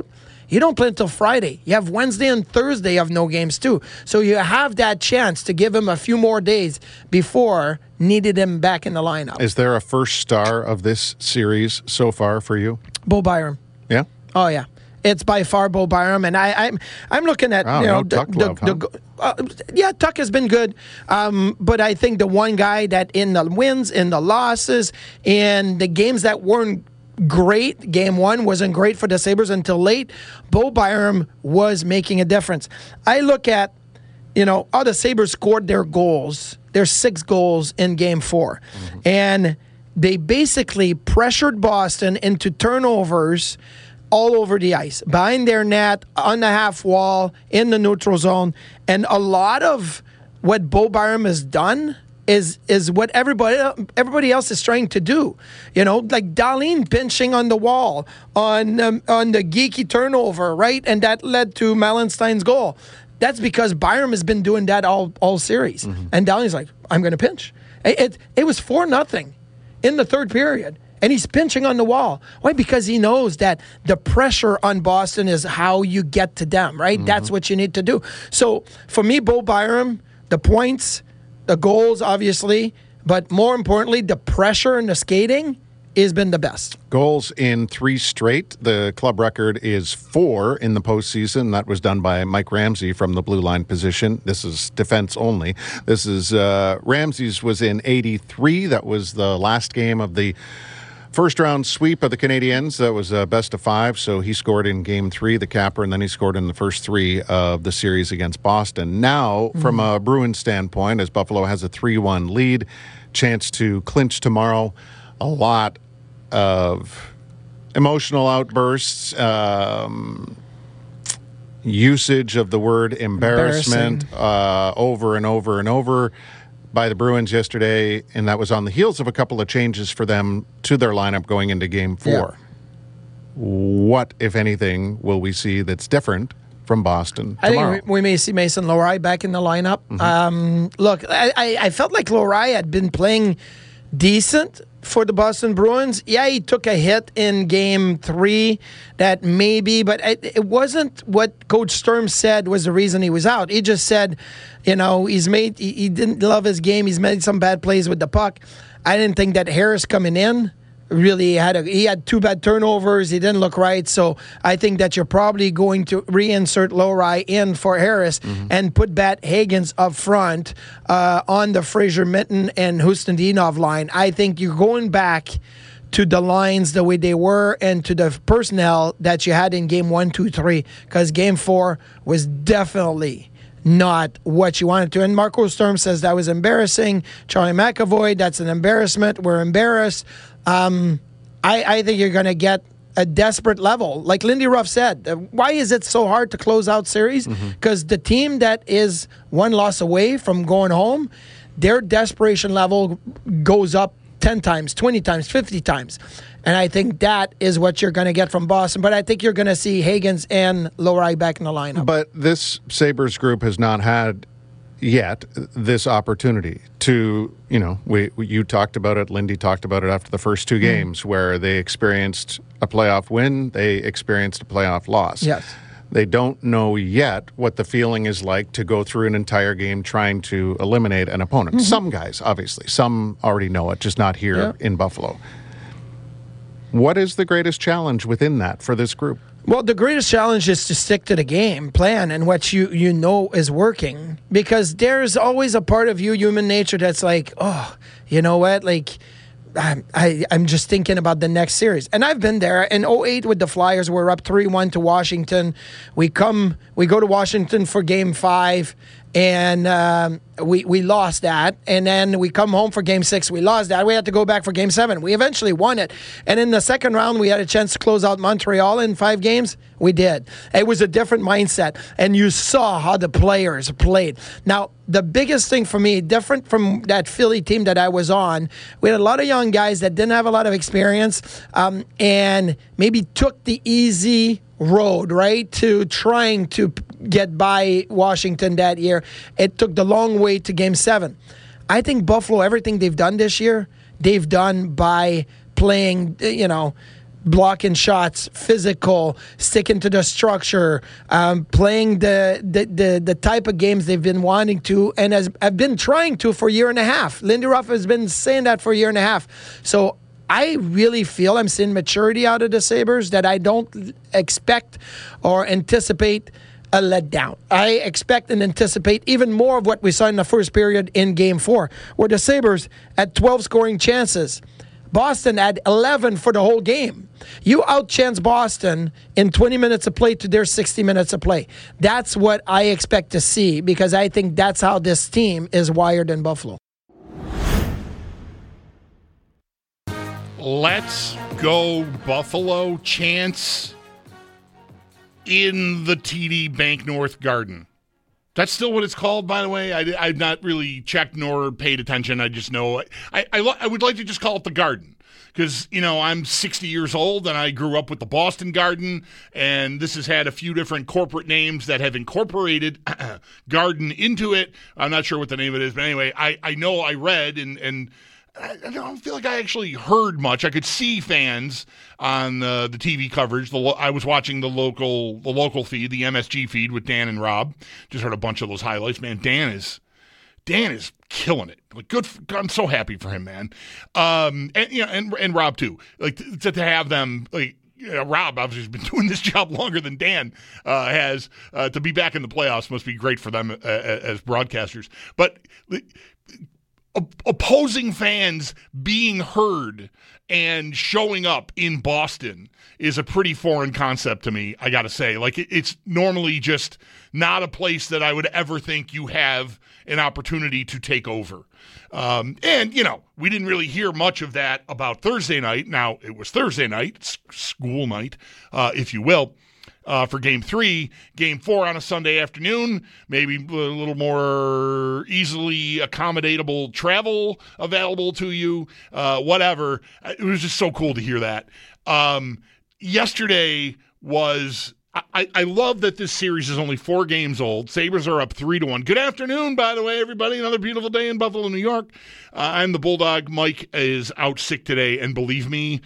You don't play until Friday. You have Wednesday and Thursday of no games too. So you have that chance to give him a few more days before needed him back in the lineup. Is there a first star of this series so far for you? Bo Byram. Yeah? Oh, yeah. It's by far Bo Byram, and I, I'm I'm looking at Oh, you know no the, Tuck the, love, the, uh, yeah Tuck has been good, um, but I think the one guy that in the wins, in the losses, in the games that weren't great, game one wasn't great for the Sabres until late. Bo Byram was making a difference. I look at you know how the Sabres scored their goals. There's six goals in game four, mm-hmm. and they basically pressured Boston into turnovers all over the ice, behind their net, on the half wall, in the neutral zone. And a lot of what Bo Byram has done is is what everybody everybody else is trying to do. You know, like Dahlin pinching on the wall on um, on the geeky turnover, right? And that led to Malenstein's goal. That's because Byram has been doing that all, all series. Mm-hmm. And Dahlin's like, I'm going to pinch. It, it, it was four nothing in the third period. And he's pinching on the wall. Why? Because he knows that the pressure on Boston is how you get to them, right? Mm-hmm. That's what you need to do. So for me, Bo Byram, the points, the goals, obviously, but more importantly, the pressure and the skating has been the best. Goals in three straight. The club record is four in the postseason. That was done by Mike Ramsey from the blue line position. This is defense only. This is uh, Ramsey's was in eighty-three. That was the last game of the first round sweep of the Canadiens. That was a best of five, so he scored in game three, the capper, and then he scored in the first three of the series against Boston. Now, mm-hmm. from a Bruins standpoint, as Buffalo has a three one lead, chance to clinch tomorrow, a lot of emotional outbursts, um, usage of the word embarrassment uh, over and over and over by the Bruins yesterday, and that was on the heels of a couple of changes for them to their lineup going into game four. Yeah. What, if anything, will we see that's different from Boston tomorrow? I think we may see Mason Lohrei back in the lineup. Mm-hmm. Um, look, I, I felt like Lohrei had been playing decent for the Boston Bruins. Yeah, he took a hit in game three that maybe, but it, it wasn't what Coach Sturm said was the reason he was out. He just said, you know, he's made, he, he didn't love his game. He's made some bad plays with the puck. I didn't think that Harris coming in really had a, he had two bad turnovers. He didn't look right. So I think that you're probably going to reinsert Lohrei in for Harris mm-hmm. and put Bat Higgins up front uh, on the Fraser Mitten and Huston-Dinov line. I think you're going back to the lines the way they were and to the personnel that you had in game one, two, three, because game four was definitely not what you wanted to. And Marco Sturm says that was embarrassing. Charlie McAvoy, that's an embarrassment. We're embarrassed. Um, I, I think you're going to get a desperate level. Like Lindy Ruff said, uh, why is it so hard to close out series? Because mm-hmm. the team that is one loss away from going home, their desperation level goes up ten times, twenty times, fifty times. And I think that is what you're going to get from Boston. But I think you're going to see Higgins and Lohrei back in the lineup. But this Sabres group has not had yet this opportunity to, you know, we, we you talked about it, Lindy talked about it after the first two games mm. where they experienced a playoff win, they experienced a playoff loss. Yes. They don't know yet what the feeling is like to go through an entire game trying to eliminate an opponent. Mm-hmm. Some guys, obviously. Some already know it, just not here yeah. in Buffalo. What is the greatest challenge within that for this group? Well, the greatest challenge is to stick to the game plan and what you, you know is working. Because there's always a part of you, human nature, that's like, oh, you know what? Like, I'm, I, I'm just thinking about the next series. And I've been there. In oh eight with the Flyers, we're up three one to Washington. We come, we go to Washington for game five. And um, we we lost that. And then we come home for game six. We lost that. We had to go back for game seven. We eventually won it. And in the second round, we had a chance to close out Montreal in five games. We did. It was a different mindset. And you saw how the players played. Now, the biggest thing for me, different from that Philly team that I was on, we had a lot of young guys that didn't have a lot of experience um, and maybe took the easy road, right, to trying to get by Washington that year. It took the long way to game seven. I think Buffalo, everything they've done this year, they've done by playing, you know, blocking shots, physical, sticking to the structure, um, playing the, the the the type of games they've been wanting to and has have been trying to for a year and a half. Lindy Ruff has been saying that for a year and a half. So I really feel I'm seeing maturity out of the Sabres that I don't expect or anticipate a letdown. I expect and anticipate even more of what we saw in the first period in Game four, where the Sabres had twelve scoring chances. Boston had eleven for the whole game. You outchance Boston in twenty minutes of play to their sixty minutes of play. That's what I expect to see because I think that's how this team is wired in Buffalo. Let's go Buffalo chants in the T D Bank North Garden. That's still what it's called, by the way. I, I've not really checked nor paid attention. I just know I, I, I would like to just call it the Garden because, you know, I'm sixty years old and I grew up with the Boston Garden, and this has had a few different corporate names that have incorporated Garden into it. I'm not sure what the name of it is, but anyway, I, I know I read and and I don't feel like I actually heard much. I could see fans on uh, the T V coverage. The lo- I was watching the local the local feed, the M S G feed with Dan and Rob. Just heard a bunch of those highlights. Man, Dan is Dan is killing it. Like, good. For, I'm so happy for him, man. Um, and you know, and and Rob too. Like to, to have them like. You know, Rob obviously has been doing this job longer than Dan uh, has. Uh, to be back in the playoffs must be great for them uh, as broadcasters. But opposing fans being heard and showing up in Boston is a pretty foreign concept to me, I got to say. Like, it's normally just not a place that I would ever think you have an opportunity to take over. Um, and, you know, we didn't really hear much of that about Thursday night. Now, it was Thursday night, school night, uh, if you will. Uh, for game three, game four on a Sunday afternoon, maybe a little more easily accommodatable travel available to you, uh, whatever. It was just so cool to hear that. Um, yesterday was, I, I love that this series is only four games old. Sabres are up three to one. Good afternoon, by the way, everybody. Another beautiful day in Buffalo, New York. Uh, I'm the Bulldog. Mike is out sick today, and believe me,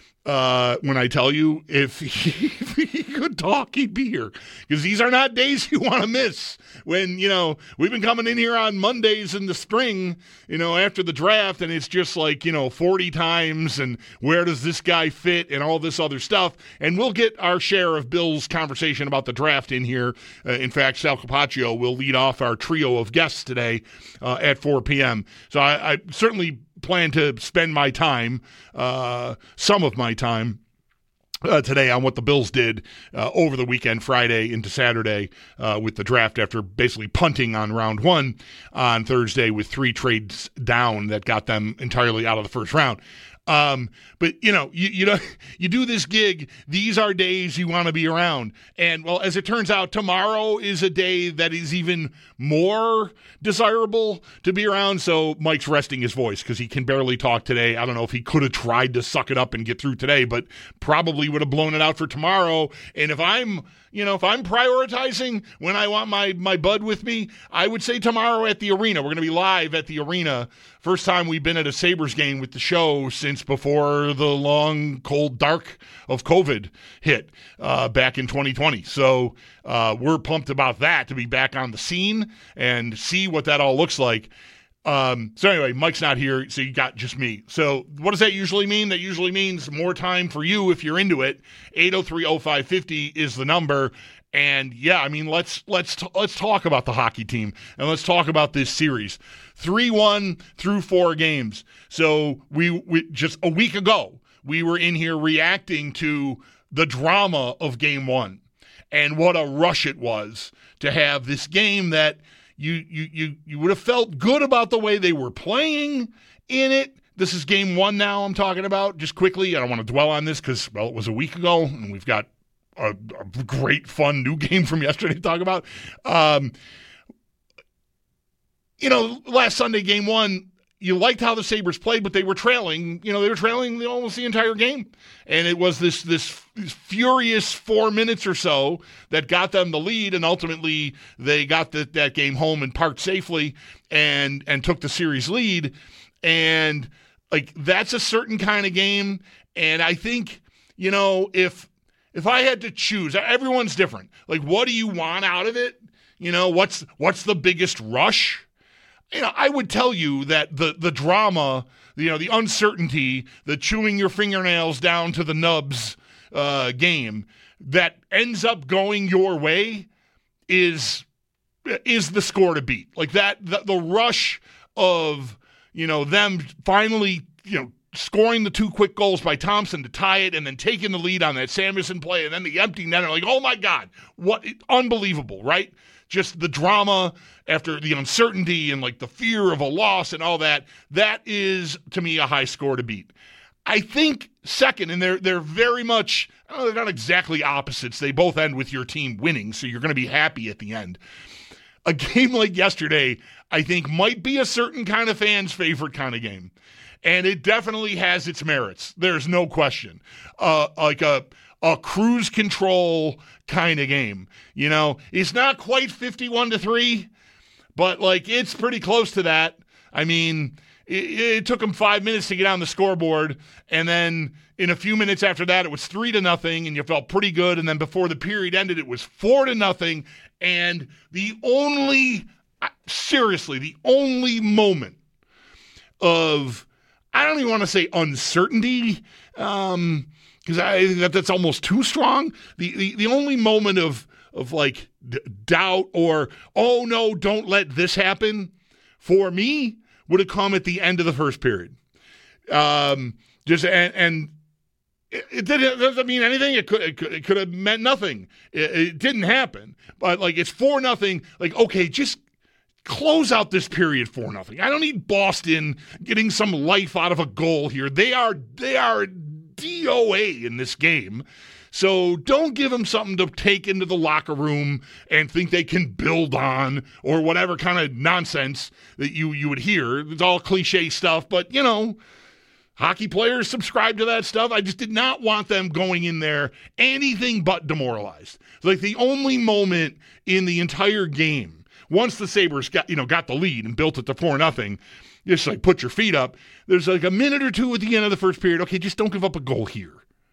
Uh, when I tell you, if he, if he could talk, he'd be here. Because these are not days you want to miss. When, you know, we've been coming in here on Mondays in the spring, you know, after the draft, and it's just like, you know, forty times, and where does this guy fit, and all this other stuff. And we'll get our share of Bill's conversation about the draft in here. Uh, in fact, Sal Capaccio will lead off our trio of guests today uh, at four p.m. So I, I certainly plan to spend my time, uh, some of my time uh, today on what the Bills did uh, over the weekend, Friday into Saturday uh, with the draft after basically punting on round one on Thursday with three trades down that got them entirely out of the first round. Um, but you know, you, you know, you do this gig. These are days you want to be around. And well, as it turns out, tomorrow is a day that is even more desirable to be around. So Mike's resting his voice because he can barely talk today. I don't know if he could have tried to suck it up and get through today, but probably would have blown it out for tomorrow. And if I'm, you know, if I'm prioritizing when I want my, my bud with me, I would say tomorrow at the arena. We're going to be live at the arena. First time we've been at a Sabres game with the show since before the long, cold, dark of COVID hit uh, back in twenty twenty. So uh, we're pumped about that, to be back on the scene and see what that all looks like. Um, so anyway, Mike's not here, so you got just me. So what does that usually mean? That usually means more time for you if you're into it. eight oh three oh five five oh is the number. And yeah, I mean, let's let's t- let's talk about the hockey team, and let's talk about this series. three one through four games. So we, we just a week ago, we were in here reacting to the drama of game one and what a rush it was to have this game that you you you you would have felt good about the way they were playing in it. This is game one now I'm talking about. Just quickly, I don't want to dwell on this because, well, it was a week ago, and we've got a, a great, fun new game from yesterday to talk about. Um, you know, last Sunday, game one, you liked how the Sabres played, but they were trailing. You know, they were trailing almost the entire game. And it was this this furious four minutes or so that got them the lead, and ultimately they got the, that game home and parked safely and and took the series lead. And, like, that's a certain kind of game. And I think you know, if if I had to choose, everyone's different. Like, what do you want out of it? You know, what's what's the biggest rush? You know, I would tell you that the the drama, you know, the uncertainty, the chewing your fingernails down to the nubs uh, game that ends up going your way is is the score to beat. Like that, the, the rush of, you know, them finally, you know, scoring the two quick goals by Thompson to tie it and then taking the lead on that Samuelson play and then the empty netter. Like, oh my God, what unbelievable, right? Just the drama after the uncertainty and like the fear of a loss and all that. That is, to me, a high score to beat. I think second, and they're they're very much, I don't know, they're not exactly opposites. They both end with your team winning, so you're going to be happy at the end. A game like yesterday, I think, might be a certain kind of fan's favorite kind of game. And it definitely has its merits. There's no question. Uh, like a a cruise control kind of game. You know, it's not quite fifty-one to three, but like it's pretty close to that. I mean, it, it took them five minutes to get on the scoreboard, and then in a few minutes after that, it was three to nothing, and you felt pretty good. And then before the period ended, it was four to nothing. And the only, seriously, the only moment of, I don't even want to say uncertainty, um, because I that that's almost too strong. The the, the only moment of of like d- doubt or, oh no, don't let this happen, for me would have come at the end of the first period. Um, just and, and it, it didn't it doesn't mean anything. It could it could, it could have meant nothing. It, it didn't happen. But like it's four nothing. Like, okay, just close out this period four nothing. I don't need Boston getting some life out of a goal here. They are they are D O A in this game. So don't give them something to take into the locker room and think they can build on or whatever kind of nonsense that you, you would hear. It's all cliche stuff, but, you know, hockey players subscribe to that stuff. I just did not want them going in there anything but demoralized. Like the only moment in the entire game, once the Sabres got, you know, got the lead and built it to four nothing, just like put your feet up, there's like a minute or two at the end of the first period. Okay, just don't give up a goal here.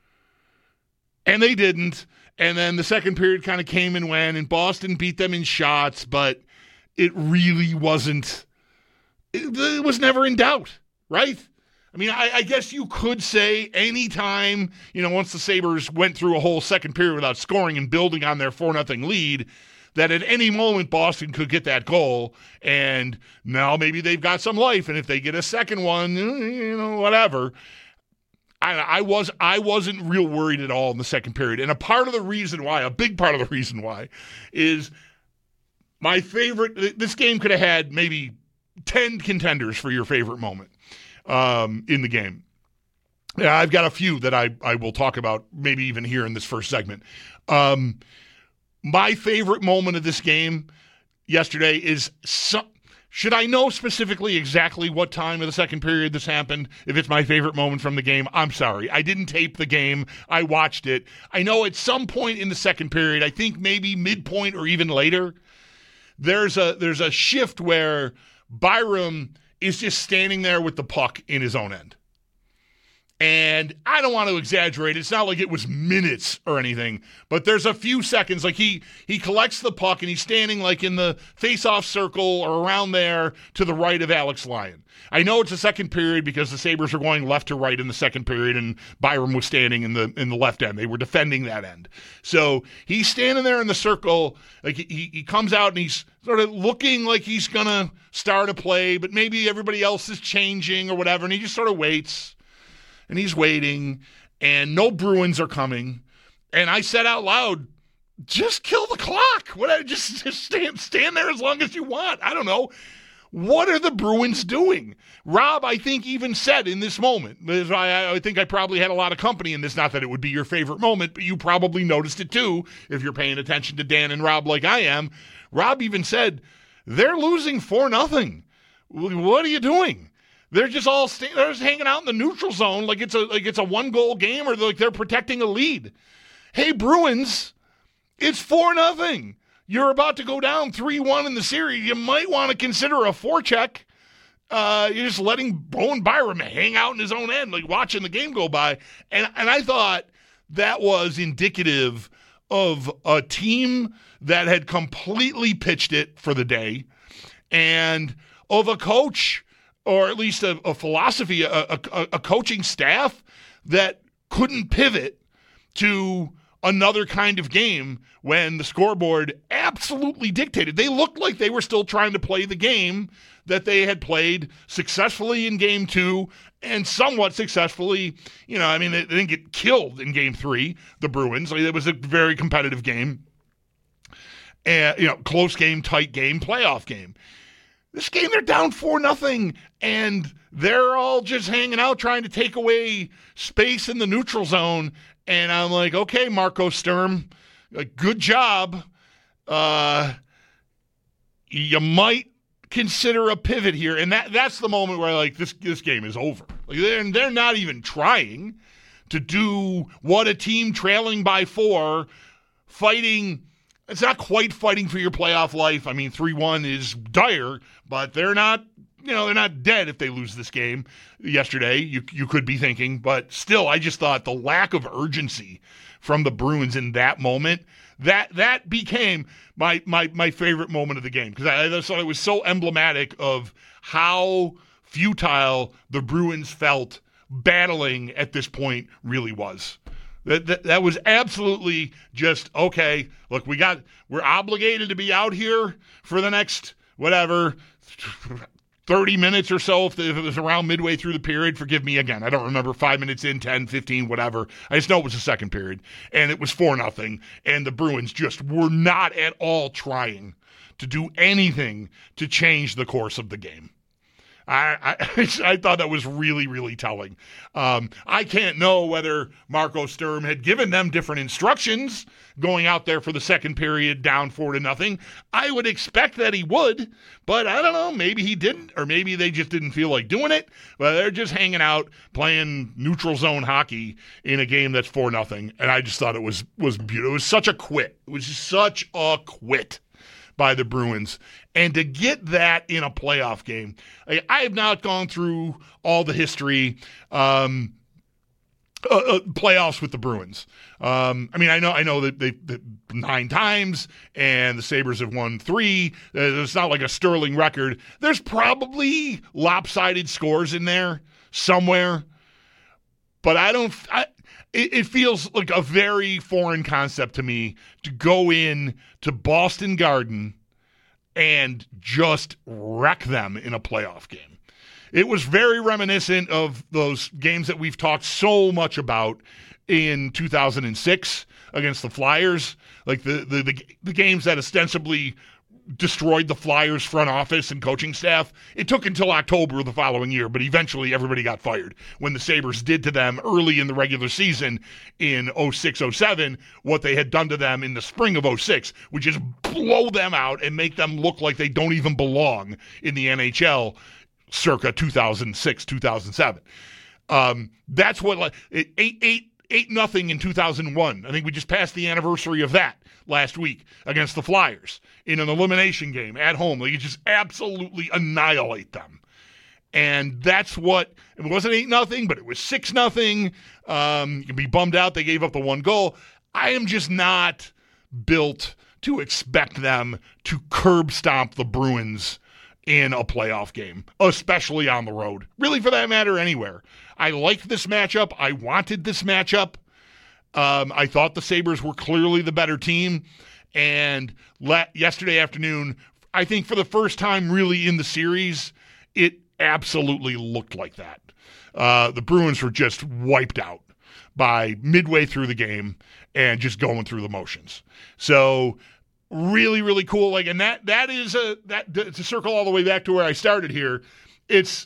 And they didn't. And then the second period kind of came and went, and Boston beat them in shots, but it really wasn't, it, it was never in doubt, right? I mean, I, I guess you could say anytime, you know, once the Sabres went through a whole second period without scoring and building on their four nothing lead, that at any moment Boston could get that goal, and now maybe they've got some life, and if they get a second one, you know, whatever. I, I was I wasn't real worried at all in the second period, and a part of the reason why, a big part of the reason why, is my favorite. This game could have had maybe ten contenders for your favorite moment um, in the game. Yeah, I've got a few that I I will talk about maybe even here in this first segment. Um, my favorite moment of this game yesterday is some. Should I know specifically exactly what time of the second period this happened? If it's my favorite moment from the game, I'm sorry. I didn't tape the game. I watched it. I know at some point in the second period, I think maybe midpoint or even later, there's a there's a shift where Byram is just standing there with the puck in his own end. And I don't want to exaggerate. It's not like it was minutes or anything, but there's a few seconds. Like he he collects the puck and he's standing like in the face-off circle or around there to the right of Alex Lyon. I know it's a second period because the Sabres are going left to right in the second period, and Byram was standing in the in the left end. They were defending that end. So he's standing there in the circle. Like he, he comes out and he's sort of looking like he's going to start a play, but maybe everybody else is changing or whatever, and he just sort of waits. And he's waiting, and no Bruins are coming. And I said out loud, just kill the clock. What? Just, just stand, stand there as long as you want. I don't know. What are the Bruins doing? Rob, I think, even said in this moment, I, I think I probably had a lot of company in this, not that it would be your favorite moment, but you probably noticed it too, if you're paying attention to Dan and Rob like I am. Rob even said, they're losing four nothing. What are you doing? They're just all st- they're just hanging out in the neutral zone like it's a like it's a one goal game, or like they're protecting a lead. Hey Bruins, it's four nothing. You're about to go down three one in the series. You might want to consider a forecheck. Uh, you're just letting Bowen Byram hang out in his own end, like watching the game go by. And and I thought that was indicative of a team that had completely pitched it for the day and of a coach, or at least a, a philosophy, a, a, a coaching staff that couldn't pivot to another kind of game when the scoreboard absolutely dictated. They looked like they were still trying to play the game that they had played successfully in game two and somewhat successfully. You know, I mean, they, they didn't get killed in game three, the Bruins. I mean, it was a very competitive game. And, you know, close game, tight game, playoff game. This game, they're down four nothing, and they're all just hanging out trying to take away space in the neutral zone. And I'm like, okay, Marco Sturm, good job. Uh, you might consider a pivot here. And that that's the moment where, like, this this game is over. Like, they're, they're not even trying to do what a team trailing by four, fighting. It's not quite fighting for your playoff life. I mean, three one is dire, but they're not, you know, they're not dead if they lose this game yesterday, you you could be thinking. But still, I just thought the lack of urgency from the Bruins in that moment, that that became my my my favorite moment of the game, because I, I thought it was so emblematic of how futile the Bruins felt battling at this point really was. That, that that was absolutely just, okay, look, we got, we're obligated to be out here for the next, whatever, thirty minutes or so, if, if it was around midway through the period. Forgive me again. I don't remember five minutes in, ten, fifteen, whatever. I just know it was the second period, and it was four nothing, and the Bruins just were not at all trying to do anything to change the course of the game. I, I I thought that was really, really telling. Um, I can't know whether Marco Sturm had given them different instructions going out there for the second period down four to nothing. I would expect that he would, but I don't know. Maybe he didn't, or maybe they just didn't feel like doing it. But they're just hanging out playing neutral zone hockey in a game that's four nothing, and I just thought it was was beautiful. It was such a quit. It was such a quit by the Bruins. And to get that in a playoff game, I, I have not gone through all the history um, uh, uh, playoffs with the Bruins. Um, I mean, I know I know that they nine times, and the Sabres have won three. Uh, it's not like a sterling record. There's probably lopsided scores in there somewhere, but I don't. I, it, it feels like a very foreign concept to me to go in to Boston Garden and just wreck them in a playoff game. It was very reminiscent of those games that we've talked so much about in two thousand six against the Flyers, like the the the, the games that ostensibly destroyed the Flyers front office and coaching staff. It took until October of the following year, but eventually everybody got fired when the Sabres did to them early in the regular season in oh six oh seven what they had done to them in the spring of oh six, which is blow them out and make them look like they don't even belong in the N H L circa two thousand six, two thousand seven. Um, that's what, like, eight, eight, eight nothing in two thousand one. I think we just passed the anniversary of that last week against the Flyers in an elimination game at home. Like, you just absolutely annihilate them. And that's what, it wasn't eight nothing, but it was six nothing. Um, you can be bummed out they gave up the one goal. I am just not built to expect them to curb stomp the Bruins in a playoff game, especially on the road. Really, for that matter, anywhere. I liked this matchup. I wanted this matchup. Um, I thought the Sabres were clearly the better team. And le- yesterday afternoon, I think for the first time really in the series, it absolutely looked like that. Uh, the Bruins were just wiped out by midway through the game and just going through the motions. So really, really cool. Like, and that that is a that to circle all the way back to where I started here. It's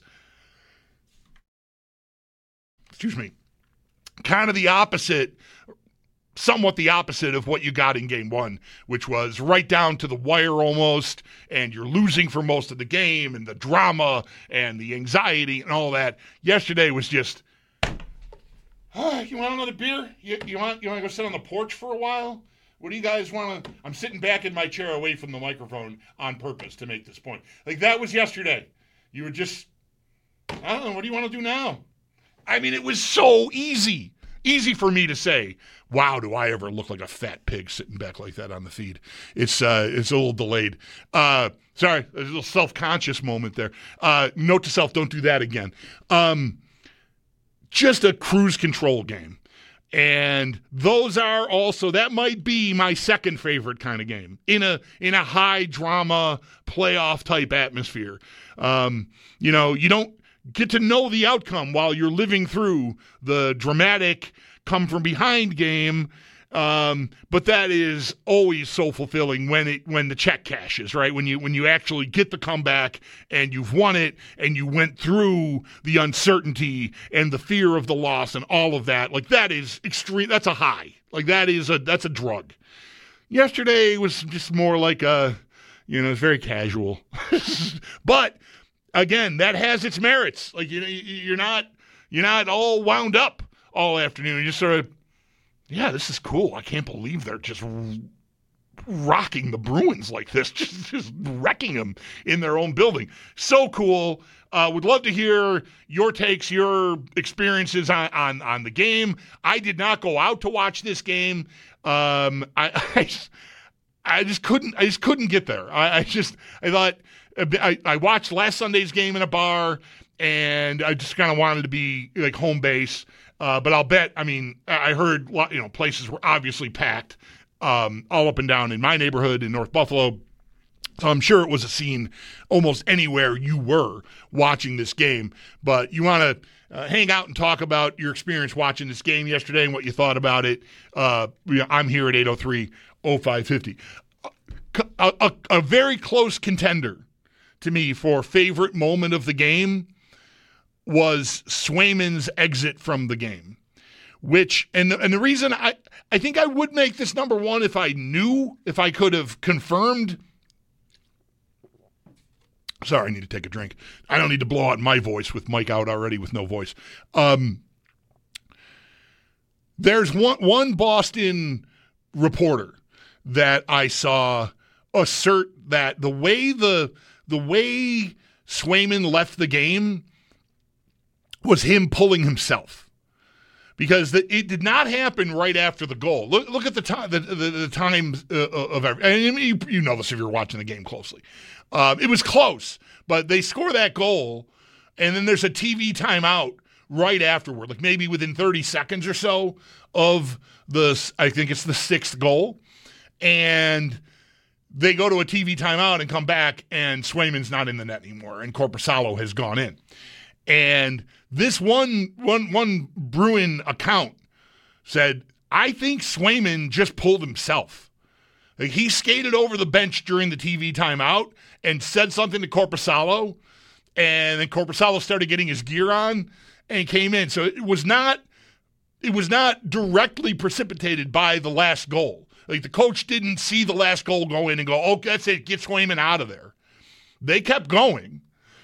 excuse me, kind of the opposite. Somewhat the opposite of what you got in game one, which was right down to the wire almost, and you're losing for most of the game, and the drama and the anxiety and all that. Yesterday was just, oh, you want another beer? You, you want you want to go sit on the porch for a while? What do you guys want to? I'm sitting back in my chair away from the microphone on purpose to make this point. Like, that was yesterday. You were just, I don't know, what do you want to do now? I mean, it was so easy. easy for me to say, wow, do I ever look like a fat pig sitting back like that on the feed? It's uh, it's a little delayed. Uh, sorry, a little self-conscious moment there. Uh, note to self, don't do that again. Um, just a cruise control game. And those are also, that might be my second favorite kind of game in a in a high drama playoff type atmosphere. Um, you know, you don't get to know the outcome while you're living through the dramatic come from behind game. Um, but that is always so fulfilling when it when the check cashes, right? When you when you actually get the comeback and you've won it and you went through the uncertainty and the fear of the loss and all of that. Like that is extreme. That's a high. Like that is a that's a drug. Yesterday was just more like a, you know, it's very casual. But again, that has its merits. Like you know, you're not you're not all wound up all afternoon. You just sort of, yeah, this is cool. I can't believe they're just rocking the Bruins like this, just, just wrecking them in their own building. So cool. Uh, would love to hear your takes, your experiences on, on, on the game. I did not go out to watch this game. Um, I, I, just, I just couldn't. I just couldn't get there. I, I just. I thought. I, I watched last Sunday's game in a bar, and I just kind of wanted to be like home base. Uh, but I'll bet, I mean, I heard, you know, places were obviously packed um, all up and down in my neighborhood in North Buffalo. So I'm sure it was a scene almost anywhere you were watching this game. But you want to uh, hang out and talk about your experience watching this game yesterday and what you thought about it. Uh, I'm here at eight oh three oh five fifty. A, a, a very close contender to me for favorite moment of the game was Swayman's exit from the game, which, and the, and the reason I, I think I would make this number one if I knew, if I could have confirmed. Sorry, I need to take a drink. I don't need to blow out my voice with Mike out already with no voice. Um, there's one, one Boston reporter that I saw assert that the way the, the way Swayman left the game was him pulling himself, because the, it did not happen right after the goal. Look, look at the time, the, the, the time uh, of every, and you, you know this if you're watching the game closely. Um, it was close, but they score that goal, and then there's a T V timeout right afterward, like maybe within thirty seconds or so of the, I think it's the sixth goal, and they go to a T V timeout and come back, and Swayman's not in the net anymore, and Korpisalo has gone in. And this one, one, one Bruin account said, I think Swayman just pulled himself. Like he skated over the bench during the T V timeout and said something to Korpisalo, and then Korpisalo started getting his gear on and came in. So it was not, it was not directly precipitated by the last goal. Like the coach didn't see the last goal go in and go, oh, that's it, get Swayman out of there. They kept going.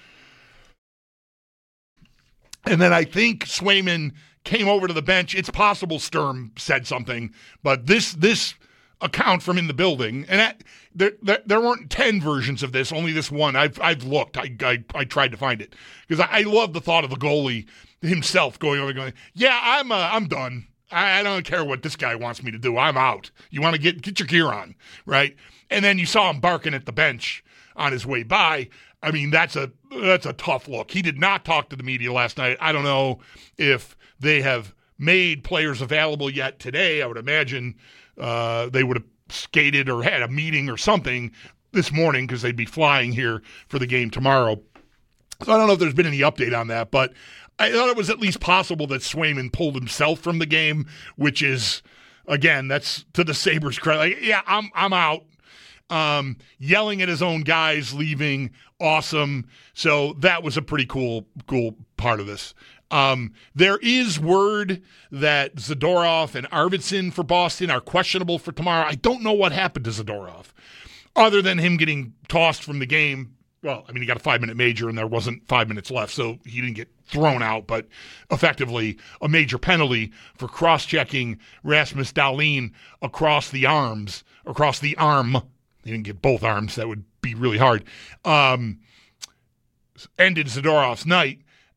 And then I think Swayman came over to the bench. It's possible Sturm said something, but this this account from in the building, and that, there, there there weren't ten versions of this, only this one. I've I've looked. I I, I tried to find it because I, I love the thought of the goalie himself going over, going, yeah, I'm uh, I'm done. I, I don't care what this guy wants me to do. I'm out. You want to get get your gear on, right? And then you saw him barking at the bench on his way by. I mean, that's a that's a tough look. He did not talk to the media last night. I don't know if they have made players available yet today. I would imagine uh, they would have skated or had a meeting or something this morning because they'd be flying here for the game tomorrow. So I don't know if there's been any update on that, but I thought it was at least possible that Swayman pulled himself from the game, which is, again, that's to the Sabres' credit. Like, yeah, I'm I'm out. Um, yelling at his own guys, leaving, awesome. So that was a pretty cool, cool part of this. Um, there is word that Zadorov and Arvidsson for Boston are questionable for tomorrow. I don't know what happened to Zadorov, other than him getting tossed from the game. Well, I mean, he got a five-minute major, and there wasn't five minutes left, so he didn't get thrown out, but effectively a major penalty for cross-checking Rasmus Dahlin across the arms, across the arm. He didn't get both arms. That would be really hard. Um, ended Zadorov's night.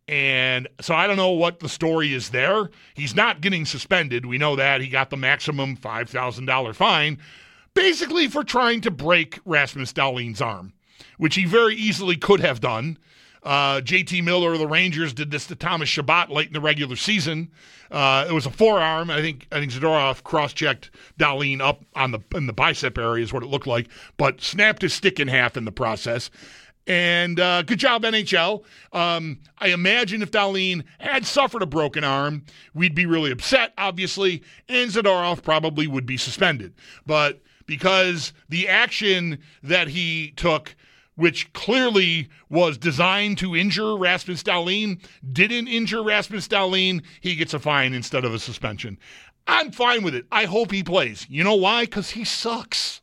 And so I don't know what the story is there. He's not getting suspended. We know that. He got the maximum five thousand dollars fine, basically for trying to break Rasmus Dahlin's arm, which he very easily could have done. Uh, J T Miller of the Rangers did this to Thomas Chabot late in the regular season. Uh, it was a forearm. I think I think Zadorov cross-checked Dahlin up on the in the bicep area is what it looked like, but snapped his stick in half in the process. And uh, good job, N H L. Um, I imagine if Dahlin had suffered a broken arm, we'd be really upset, obviously, and Zadorov probably would be suspended. But because the action that he took, which clearly was designed to injure Rasmus Dahlin, didn't injure Rasmus Dahlin, he gets a fine instead of a suspension. I'm fine with it. I hope he plays. You know why? Because he sucks.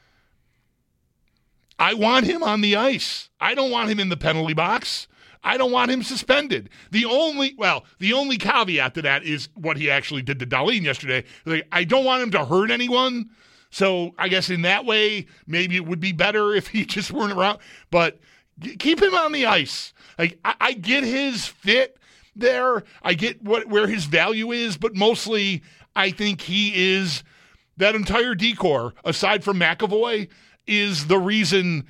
I want him on the ice. I don't want him in the penalty box. I don't want him suspended. The only, well, the only caveat to that is what he actually did to Dahlin yesterday. Like, I don't want him to hurt anyone. So I guess in that way, maybe it would be better if he just weren't around. But keep him on the ice. Like I, I get his fit there. I get what where his value is, but mostly I think he is that entire decor, aside from McAvoy, is the reason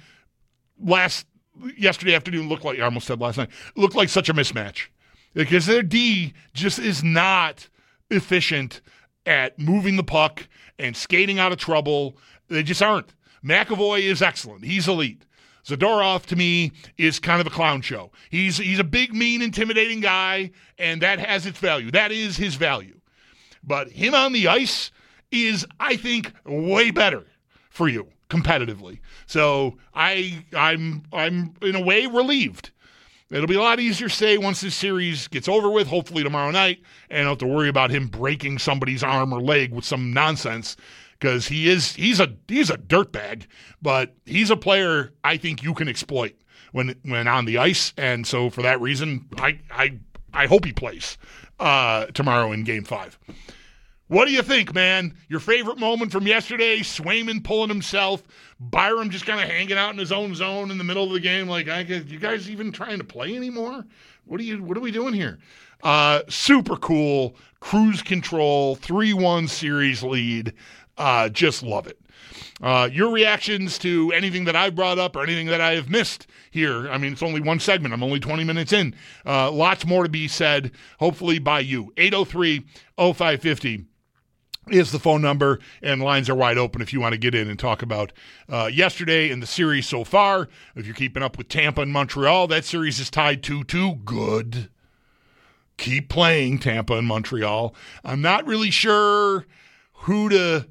last yesterday afternoon looked like I almost said last night looked like such a mismatch because their D just is not efficient at moving the puck and skating out of trouble. They just aren't. McAvoy is excellent. He's elite. Zadorov, to me, is kind of a clown show. He's he's a big, mean, intimidating guy, and that has its value. That is his value. But him on the ice is, I think, way better for you competitively. So I I'm I'm in a way relieved. It'll be a lot easier to say once this series gets over with, hopefully tomorrow night, and I don't have to worry about him breaking somebody's arm or leg with some nonsense because he is he's a he's a dirtbag, but he's a player I think you can exploit when when on the ice, and so for that reason, I I I hope he plays uh, tomorrow in Game Five. What do you think, man? Your favorite moment from yesterday? Swayman pulling himself, Byram just kind of hanging out in his own zone in the middle of the game. Like, I guess, you guys even trying to play anymore? What are you? What are we doing here? Uh, super cool, cruise control, three one series lead. Uh, just love it. Uh, your reactions to anything that I've brought up or anything that I have missed here. I mean, it's only one segment. I'm only twenty minutes in. Uh, lots more to be said, hopefully by you. eight oh three oh five five oh is the phone number, and lines are wide open if you want to get in and talk about uh, yesterday and the series so far. If you're keeping up with Tampa and Montreal, that series is tied two two. Good. Keep playing, Tampa and Montreal. I'm not really sure who to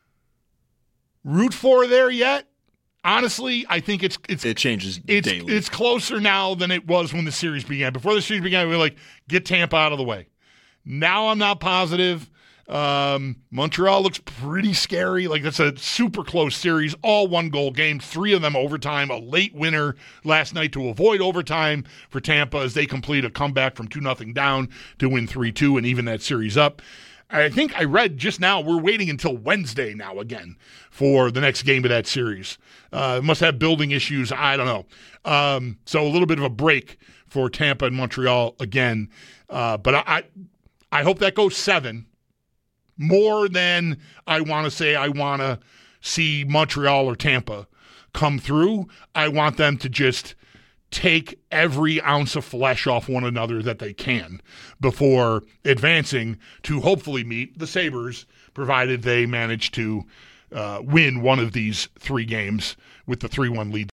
root for there yet. Honestly, I think it's it's it changes it's, daily. It's closer now than it was when the series began. Before the series began, we were like, get Tampa out of the way. Now I'm not positive. Um, Montreal looks pretty scary. Like, that's a super close series, all one-goal games, three of them overtime, a late winner last night to avoid overtime for Tampa as they complete a comeback from two nothing down to win three two and even that series up. I think I read just now we're waiting until Wednesday now again for the next game of that series. Uh, must have building issues. I don't know. Um, so a little bit of a break for Tampa and Montreal again. Uh, but I, I, I hope that goes seven. More than I want to say I want to see Montreal or Tampa come through. I want them to just take every ounce of flesh off one another that they can before advancing to hopefully meet the Sabres, provided they manage to uh, win one of these three games with the three one lead.